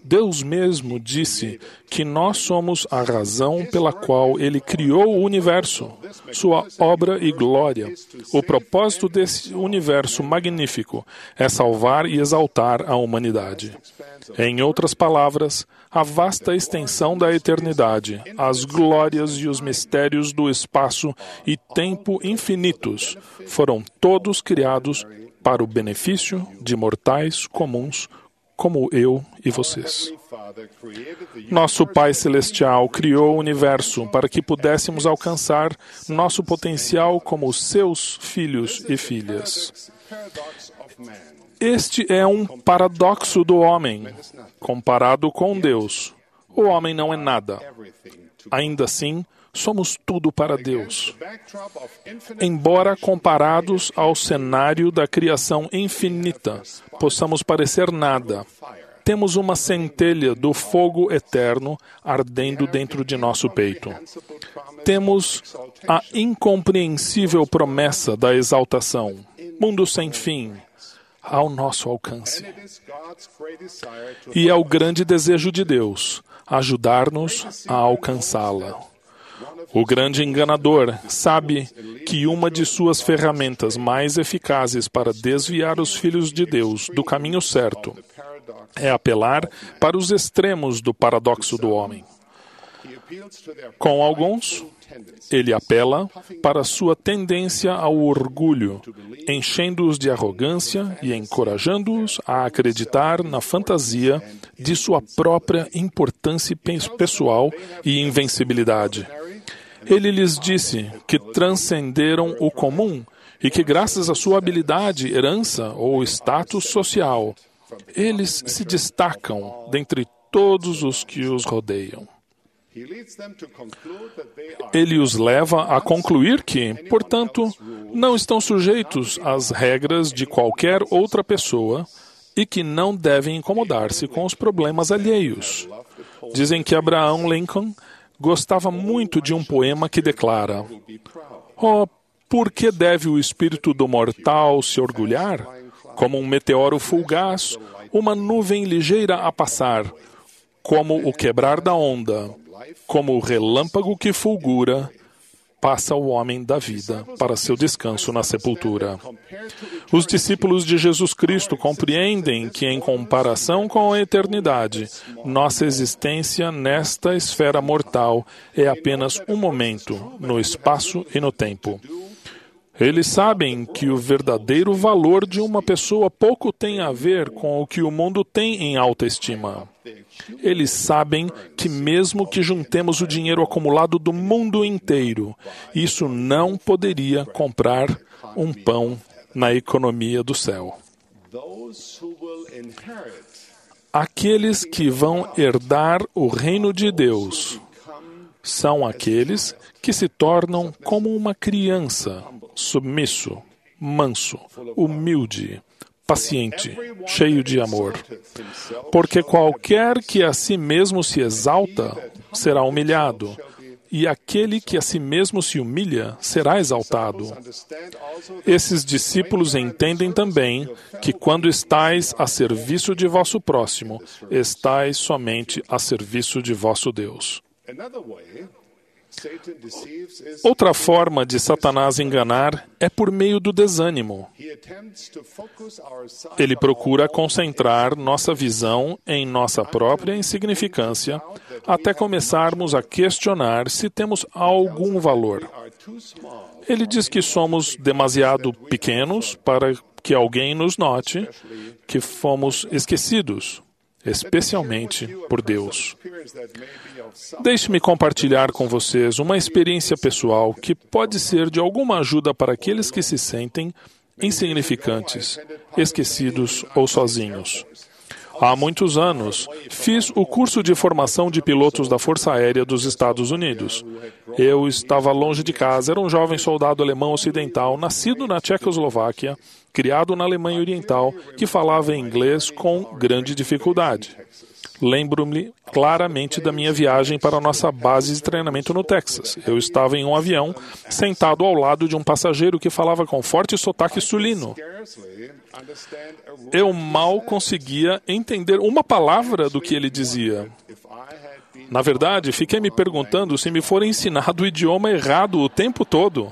Deus mesmo disse que nós somos a razão pela qual Ele criou o universo, sua obra e glória. O propósito desse universo magnífico é salvar e exaltar a humanidade. Em outras palavras, a vasta extensão da eternidade, as glórias e os mistérios do espaço e tempo infinitos foram todos criados para o benefício de mortais comuns como eu e vocês. Nosso Pai Celestial criou o universo para que pudéssemos alcançar nosso potencial como seus filhos e filhas. Este é um paradoxo do homem. Comparado com Deus, o homem não é nada. Ainda assim, somos tudo para Deus. Embora comparados ao cenário da criação infinita, possamos parecer nada, temos uma centelha do fogo eterno ardendo dentro de nosso peito. Temos a incompreensível promessa da exaltação, mundo sem fim, ao nosso alcance. E é o grande desejo de Deus, ajudar-nos a alcançá-la. O grande enganador sabe que uma de suas ferramentas mais eficazes para desviar os filhos de Deus do caminho certo é apelar para os extremos do paradoxo do homem. Com alguns, ele apela para sua tendência ao orgulho, enchendo-os de arrogância e encorajando-os a acreditar na fantasia de sua própria importância pessoal e invencibilidade. Ele lhes disse que transcenderam o comum e que, graças à sua habilidade, herança ou status social, eles se destacam dentre todos os que os rodeiam. Ele os leva a concluir que, portanto, não estão sujeitos às regras de qualquer outra pessoa e que não devem incomodar-se com os problemas alheios. Dizem que Abraham Lincoln gostava muito de um poema que declara: "Oh, por que deve o espírito do mortal se orgulhar? Como um meteoro fugaz, uma nuvem ligeira a passar, como o quebrar da onda, como o relâmpago que fulgura, passa o homem da vida para seu descanso na sepultura." Os discípulos de Jesus Cristo compreendem que, em comparação com a eternidade, nossa existência nesta esfera mortal é apenas um momento, no espaço e no tempo. Eles sabem que o verdadeiro valor de uma pessoa pouco tem a ver com o que o mundo tem em alta estima. Eles sabem que mesmo que juntemos o dinheiro acumulado do mundo inteiro, isso não poderia comprar um pão na economia do céu. Aqueles que vão herdar o reino de Deus são aqueles que se tornam como uma criança, submisso, manso, humilde, paciente, cheio de amor. Porque qualquer que a si mesmo se exalta será humilhado, e aquele que a si mesmo se humilha será exaltado. Esses discípulos entendem também que quando estais a serviço de vosso próximo, estais somente a serviço de vosso Deus. Outra forma de Satanás enganar é por meio do desânimo. Ele procura concentrar nossa visão em nossa própria insignificância até começarmos a questionar se temos algum valor. Ele diz que somos demasiado pequenos para que alguém nos note, que fomos esquecidos, especialmente por Deus. Deixe-me compartilhar com vocês uma experiência pessoal que pode ser de alguma ajuda para aqueles que se sentem insignificantes, esquecidos ou sozinhos. Há muitos anos, fiz o curso de formação de pilotos da Força Aérea dos Estados Unidos. Eu estava longe de casa, era um jovem soldado alemão ocidental, nascido na Tchecoslováquia, criado na Alemanha Oriental, que falava inglês com grande dificuldade. Lembro-me claramente da minha viagem para a nossa base de treinamento no Texas. Eu estava em um avião, sentado ao lado de um passageiro que falava com forte sotaque sulino. Eu mal conseguia entender uma palavra do que ele dizia. Na verdade, fiquei me perguntando se me fora ensinado o idioma errado o tempo todo.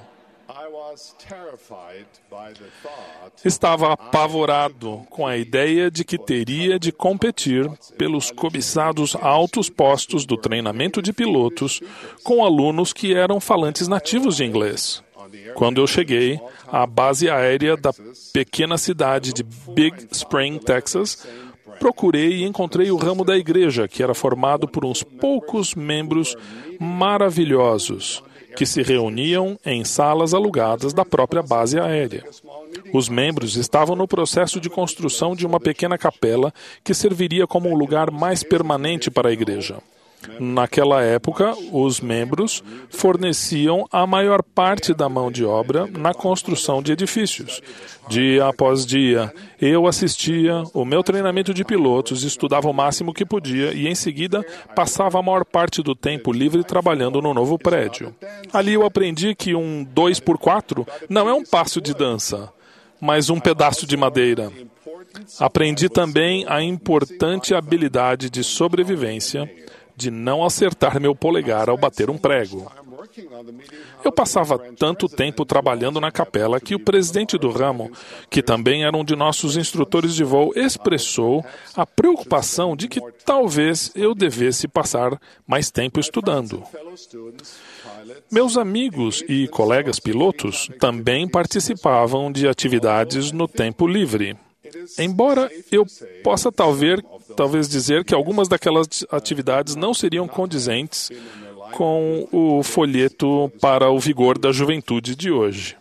Estava apavorado com a ideia de que teria de competir pelos cobiçados altos postos do treinamento de pilotos com alunos que eram falantes nativos de inglês. Quando eu cheguei à base aérea da pequena cidade de Big Spring, Texas, procurei e encontrei o ramo da igreja, que era formado por uns poucos membros maravilhosos, que se reuniam em salas alugadas da própria base aérea. Os membros estavam no processo de construção de uma pequena capela que serviria como um lugar mais permanente para a igreja. Naquela época, os membros forneciam a maior parte da mão de obra na construção de edifícios. Dia após dia, eu assistia o meu treinamento de pilotos, estudava o máximo que podia e, em seguida, passava a maior parte do tempo livre trabalhando no novo prédio. Ali eu aprendi que um 2x4 não é um passo de dança, mas um pedaço de madeira. Aprendi também a importante habilidade de sobrevivência de não acertar meu polegar ao bater um prego. Eu passava tanto tempo trabalhando na capela que o presidente do ramo, que também era um de nossos instrutores de voo, expressou a preocupação de que talvez eu devesse passar mais tempo estudando. Meus amigos e colegas pilotos também participavam de atividades no tempo livre. Embora eu possa talvez dizer que algumas daquelas atividades não seriam condizentes com o folheto para o vigor da juventude de hoje.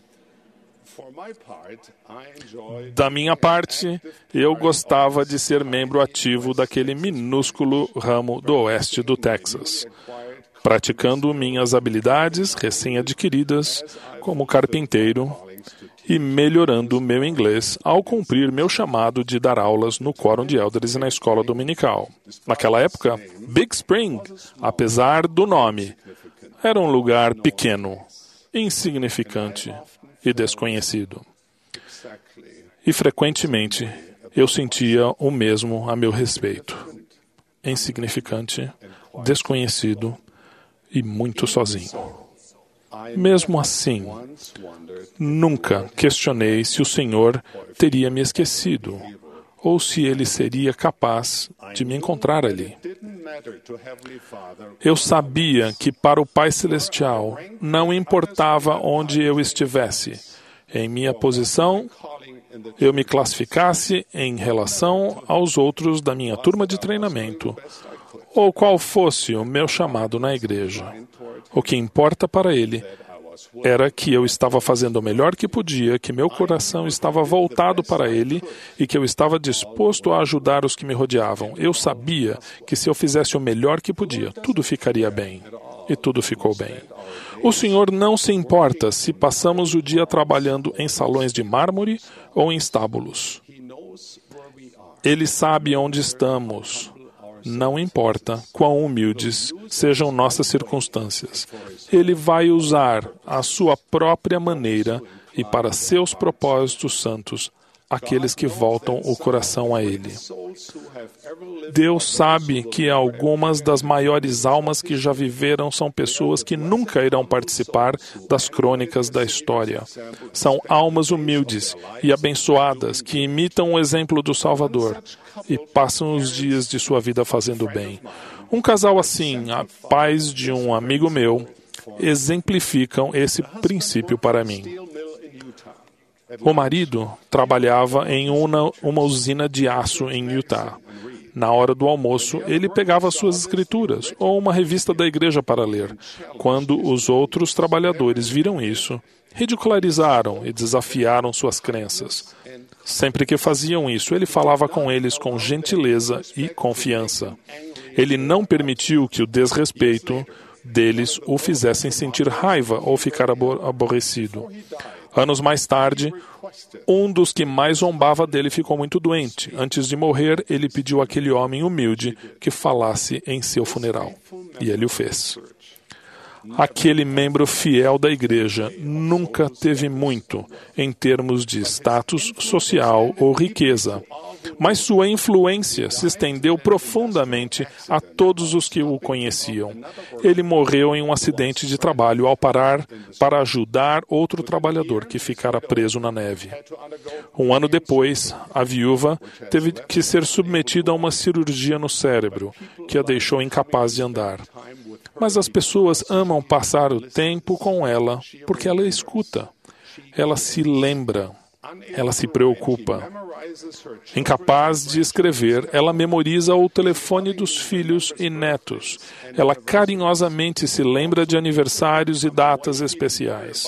Da minha parte, eu gostava de ser membro ativo daquele minúsculo ramo do oeste do Texas, praticando minhas habilidades recém-adquiridas como carpinteiro e melhorando meu inglês ao cumprir meu chamado de dar aulas no Quórum de Elders e na escola dominical. Naquela época, Big Spring, apesar do nome, era um lugar pequeno, insignificante e desconhecido. E frequentemente eu sentia o mesmo a meu respeito. Insignificante, desconhecido e muito sozinho. Mesmo assim, nunca questionei se o Senhor teria me esquecido ou se Ele seria capaz de me encontrar ali. Eu sabia que para o Pai Celestial não importava onde eu estivesse, em minha posição, eu me classificasse em relação aos outros da minha turma de treinamento, ou qual fosse o meu chamado na igreja. O que importa para ele era que eu estava fazendo o melhor que podia, que meu coração estava voltado para ele e que eu estava disposto a ajudar os que me rodeavam. Eu sabia que se eu fizesse o melhor que podia, tudo ficaria bem. E tudo ficou bem. O Senhor não se importa se passamos o dia trabalhando em salões de mármore ou em estábulos. Ele sabe onde estamos. Não importa quão humildes sejam nossas circunstâncias. Ele vai usar a sua própria maneira e para seus propósitos santos aqueles que voltam o coração a Ele. Deus sabe que algumas das maiores almas que já viveram são pessoas que nunca irão participar das crônicas da história. São almas humildes e abençoadas que imitam o exemplo do Salvador e passam os dias de sua vida fazendo bem. Um casal assim, a pais de um amigo meu, exemplificam esse princípio para mim. O marido trabalhava em uma usina de aço em Utah. Na hora do almoço, ele pegava suas escrituras ou uma revista da igreja para ler. Quando os outros trabalhadores viram isso, ridicularizaram e desafiaram suas crenças. Sempre que faziam isso, ele falava com eles com gentileza e confiança. Ele não permitiu que o desrespeito deles o fizessem sentir raiva ou ficar aborrecido. Anos mais tarde, um dos que mais zombava dele ficou muito doente. Antes de morrer, ele pediu àquele homem humilde que falasse em seu funeral. E ele o fez. Aquele membro fiel da igreja nunca teve muito em termos de status social ou riqueza, mas sua influência se estendeu profundamente a todos os que o conheciam. Ele morreu em um acidente de trabalho ao parar para ajudar outro trabalhador que ficara preso na neve. Um ano depois, a viúva teve que ser submetida a uma cirurgia no cérebro, que a deixou incapaz de andar. Mas as pessoas amam passar o tempo com ela porque ela escuta, ela se lembra, ela se preocupa. Incapaz de escrever, ela memoriza o telefone dos filhos e netos. Ela carinhosamente se lembra de aniversários e datas especiais.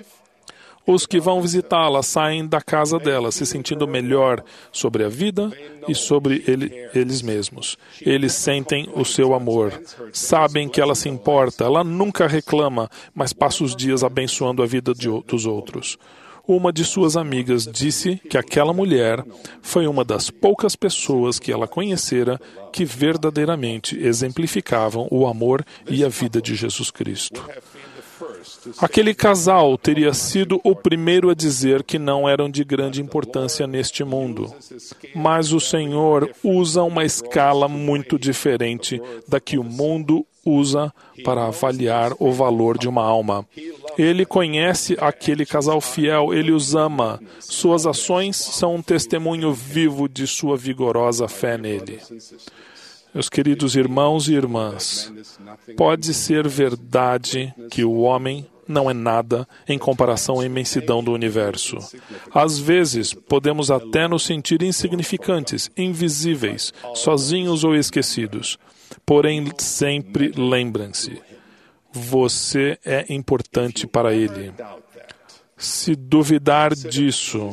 Os que vão visitá-la saem da casa dela se sentindo melhor sobre a vida e sobre eles mesmos. Eles sentem o seu amor. Sabem que ela se importa. Ela nunca reclama, mas passa os dias abençoando a vida dos outros. Uma de suas amigas disse que aquela mulher foi uma das poucas pessoas que ela conhecera que verdadeiramente exemplificavam o amor e a vida de Jesus Cristo. Aquele casal teria sido o primeiro a dizer que não eram de grande importância neste mundo. Mas o Senhor usa uma escala muito diferente da que o mundo usa para avaliar o valor de uma alma. Ele conhece aquele casal fiel, ele os ama. Suas ações são um testemunho vivo de sua vigorosa fé nele. Meus queridos irmãos e irmãs, pode ser verdade que o homem não é nada em comparação à imensidão do universo. Às vezes, podemos até nos sentir insignificantes, invisíveis, sozinhos ou esquecidos. Porém, sempre lembrem-se, você é importante para Ele. Se duvidar disso,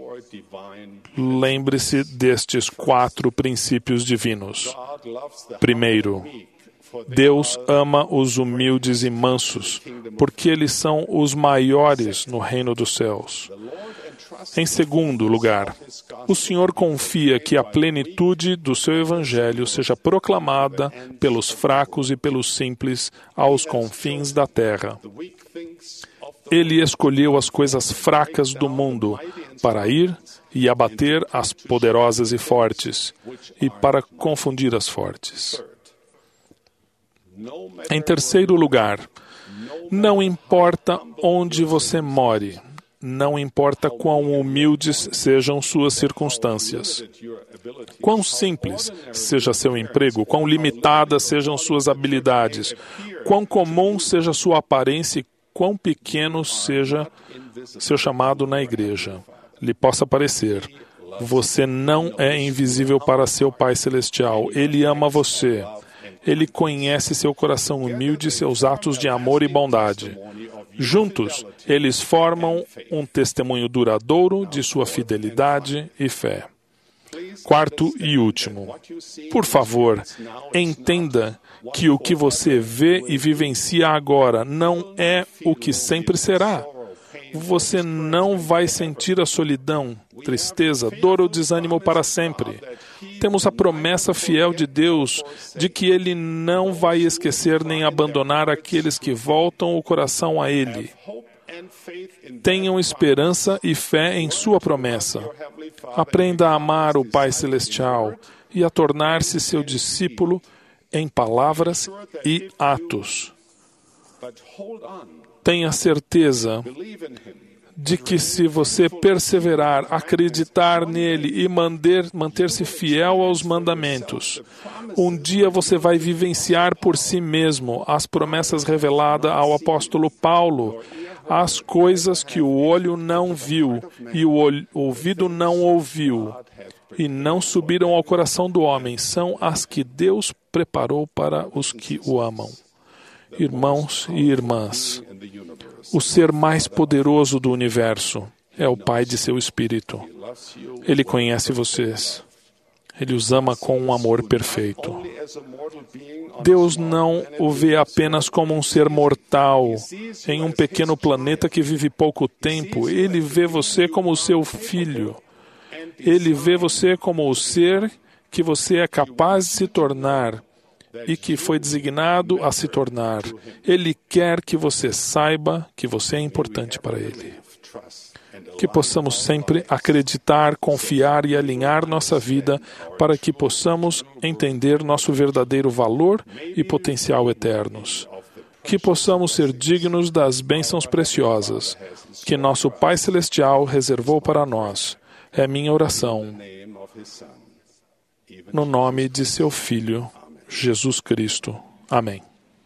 lembre-se destes 4 princípios divinos. Primeiro, Deus ama os humildes e mansos, porque eles são os maiores no reino dos céus. Em segundo lugar, o Senhor confia que a plenitude do seu evangelho seja proclamada pelos fracos e pelos simples aos confins da terra. Ele escolheu as coisas fracas do mundo para ir e abater as poderosas e fortes, e para confundir as fortes. Em terceiro lugar, não importa onde você more, não importa quão humildes sejam suas circunstâncias, quão simples seja seu emprego, quão limitadas sejam suas habilidades, quão comum seja sua aparência e quão pequeno seja seu chamado na igreja lhe possa parecer, você não é invisível para seu Pai Celestial. Ele ama você. Ele conhece seu coração humilde e seus atos de amor e bondade. Juntos, eles formam um testemunho duradouro de sua fidelidade e fé. Quarto e último, por favor, entenda que o que você vê e vivencia agora não é o que sempre será. Você não vai sentir a solidão, tristeza, dor ou desânimo para sempre. Temos a promessa fiel de Deus de que Ele não vai esquecer nem abandonar aqueles que voltam o coração a Ele. Tenham esperança e fé em sua promessa. Aprenda a amar o Pai Celestial e a tornar-se seu discípulo em palavras e atos. Tenha certeza de que se você perseverar, acreditar nele e manter-se fiel aos mandamentos, um dia você vai vivenciar por si mesmo as promessas reveladas ao apóstolo Paulo, as coisas que o olho não viu e o ouvido não ouviu e não subiram ao coração do homem, são as que Deus preparou para os que o amam. Irmãos e irmãs, o ser mais poderoso do universo é o Pai de seu Espírito. Ele conhece vocês. Ele os ama com um amor perfeito. Deus não o vê apenas como um ser mortal em um pequeno planeta que vive pouco tempo. Ele vê você como o seu filho. Ele vê você como o ser que você é capaz de se tornar e que foi designado a se tornar. Ele quer que você saiba que você é importante para Ele. Que possamos sempre acreditar, confiar e alinhar nossa vida para que possamos entender nosso verdadeiro valor e potencial eternos. Que possamos ser dignos das bênçãos preciosas que nosso Pai Celestial reservou para nós. É minha oração. No nome de seu Filho, Jesus Cristo. Amém.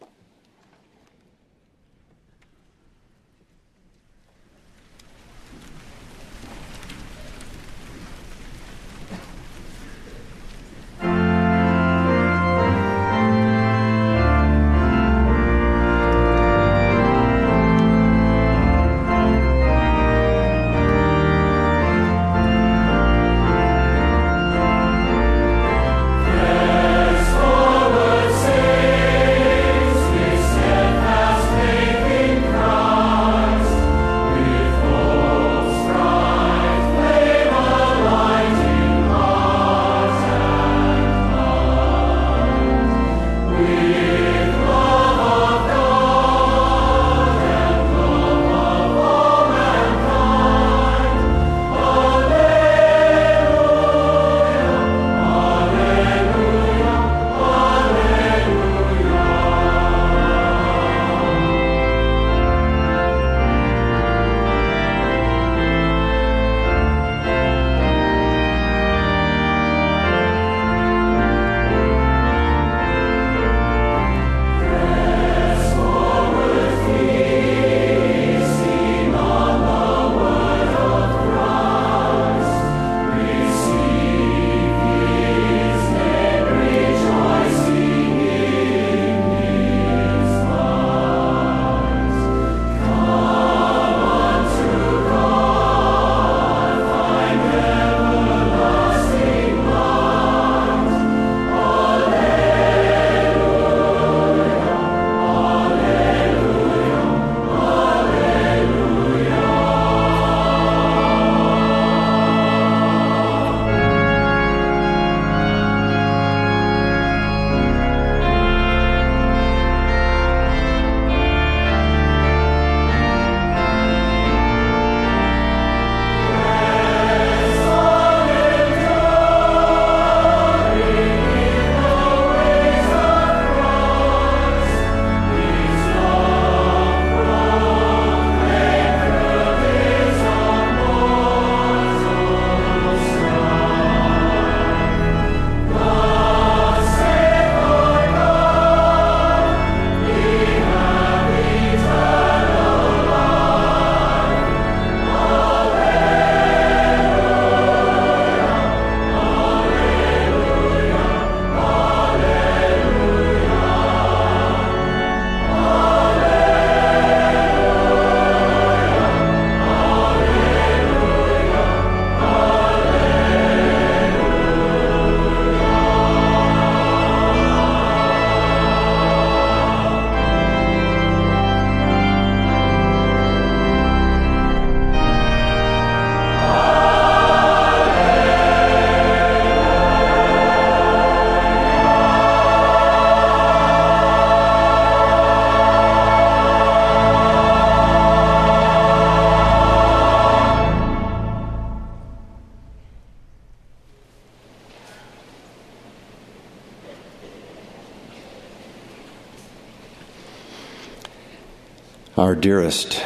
Our dearest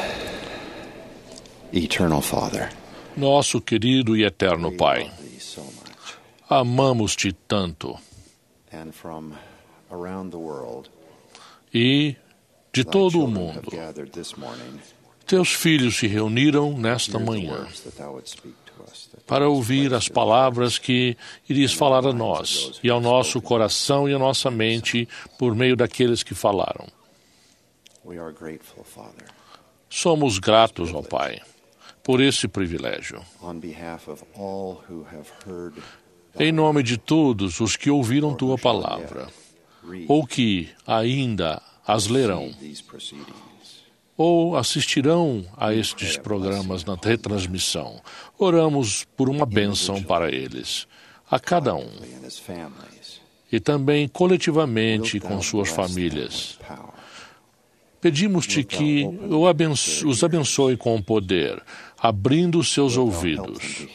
eternal Father, nosso querido e eterno Pai, amamos-te tanto. E de todo o mundo, teus filhos se reuniram nesta manhã para ouvir as palavras que irias falar a nós e ao nosso coração e à nossa mente por meio daqueles que falaram. Somos gratos ao Pai por esse privilégio. Em nome de todos os que ouviram tua palavra, ou que ainda as lerão, ou assistirão a estes programas na retransmissão, oramos por uma bênção para eles, a cada um, e também coletivamente com suas famílias. Pedimos-te que os abençoe com poder, abrindo os seus ouvidos,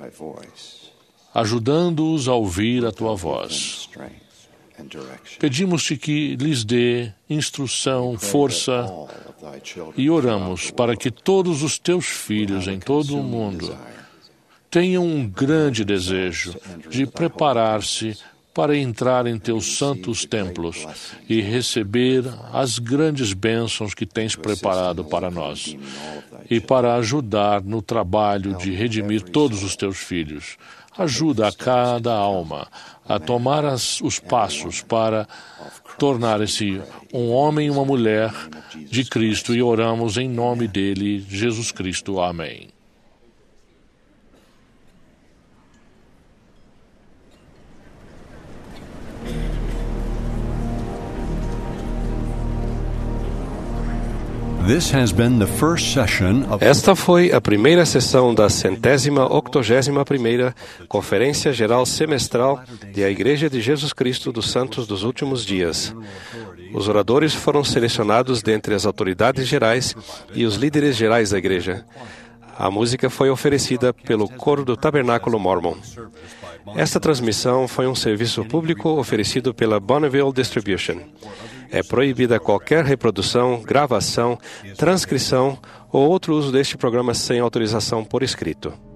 ajudando-os a ouvir a tua voz. Pedimos-te que lhes dê instrução, força, e oramos para que todos os teus filhos em todo o mundo tenham um grande desejo de preparar-se para entrar em teus santos templos e receber as grandes bênçãos que tens preparado para nós e para ajudar no trabalho de redimir todos os teus filhos. Ajuda a cada alma a tomar os passos para tornar-se um homem e uma mulher de Cristo, e oramos em nome dele, Jesus Cristo. Amém. Esta foi a primeira sessão da 181ª Conferência Geral Semestral da Igreja de Jesus Cristo dos Santos dos Últimos Dias. Os oradores foram selecionados dentre as autoridades gerais e os líderes gerais da igreja. A música foi oferecida pelo Coro do Tabernáculo Mormon. Esta transmissão foi um serviço público oferecido pela Bonneville Distribution. É proibida qualquer reprodução, gravação, transcrição ou outro uso deste programa sem autorização por escrito.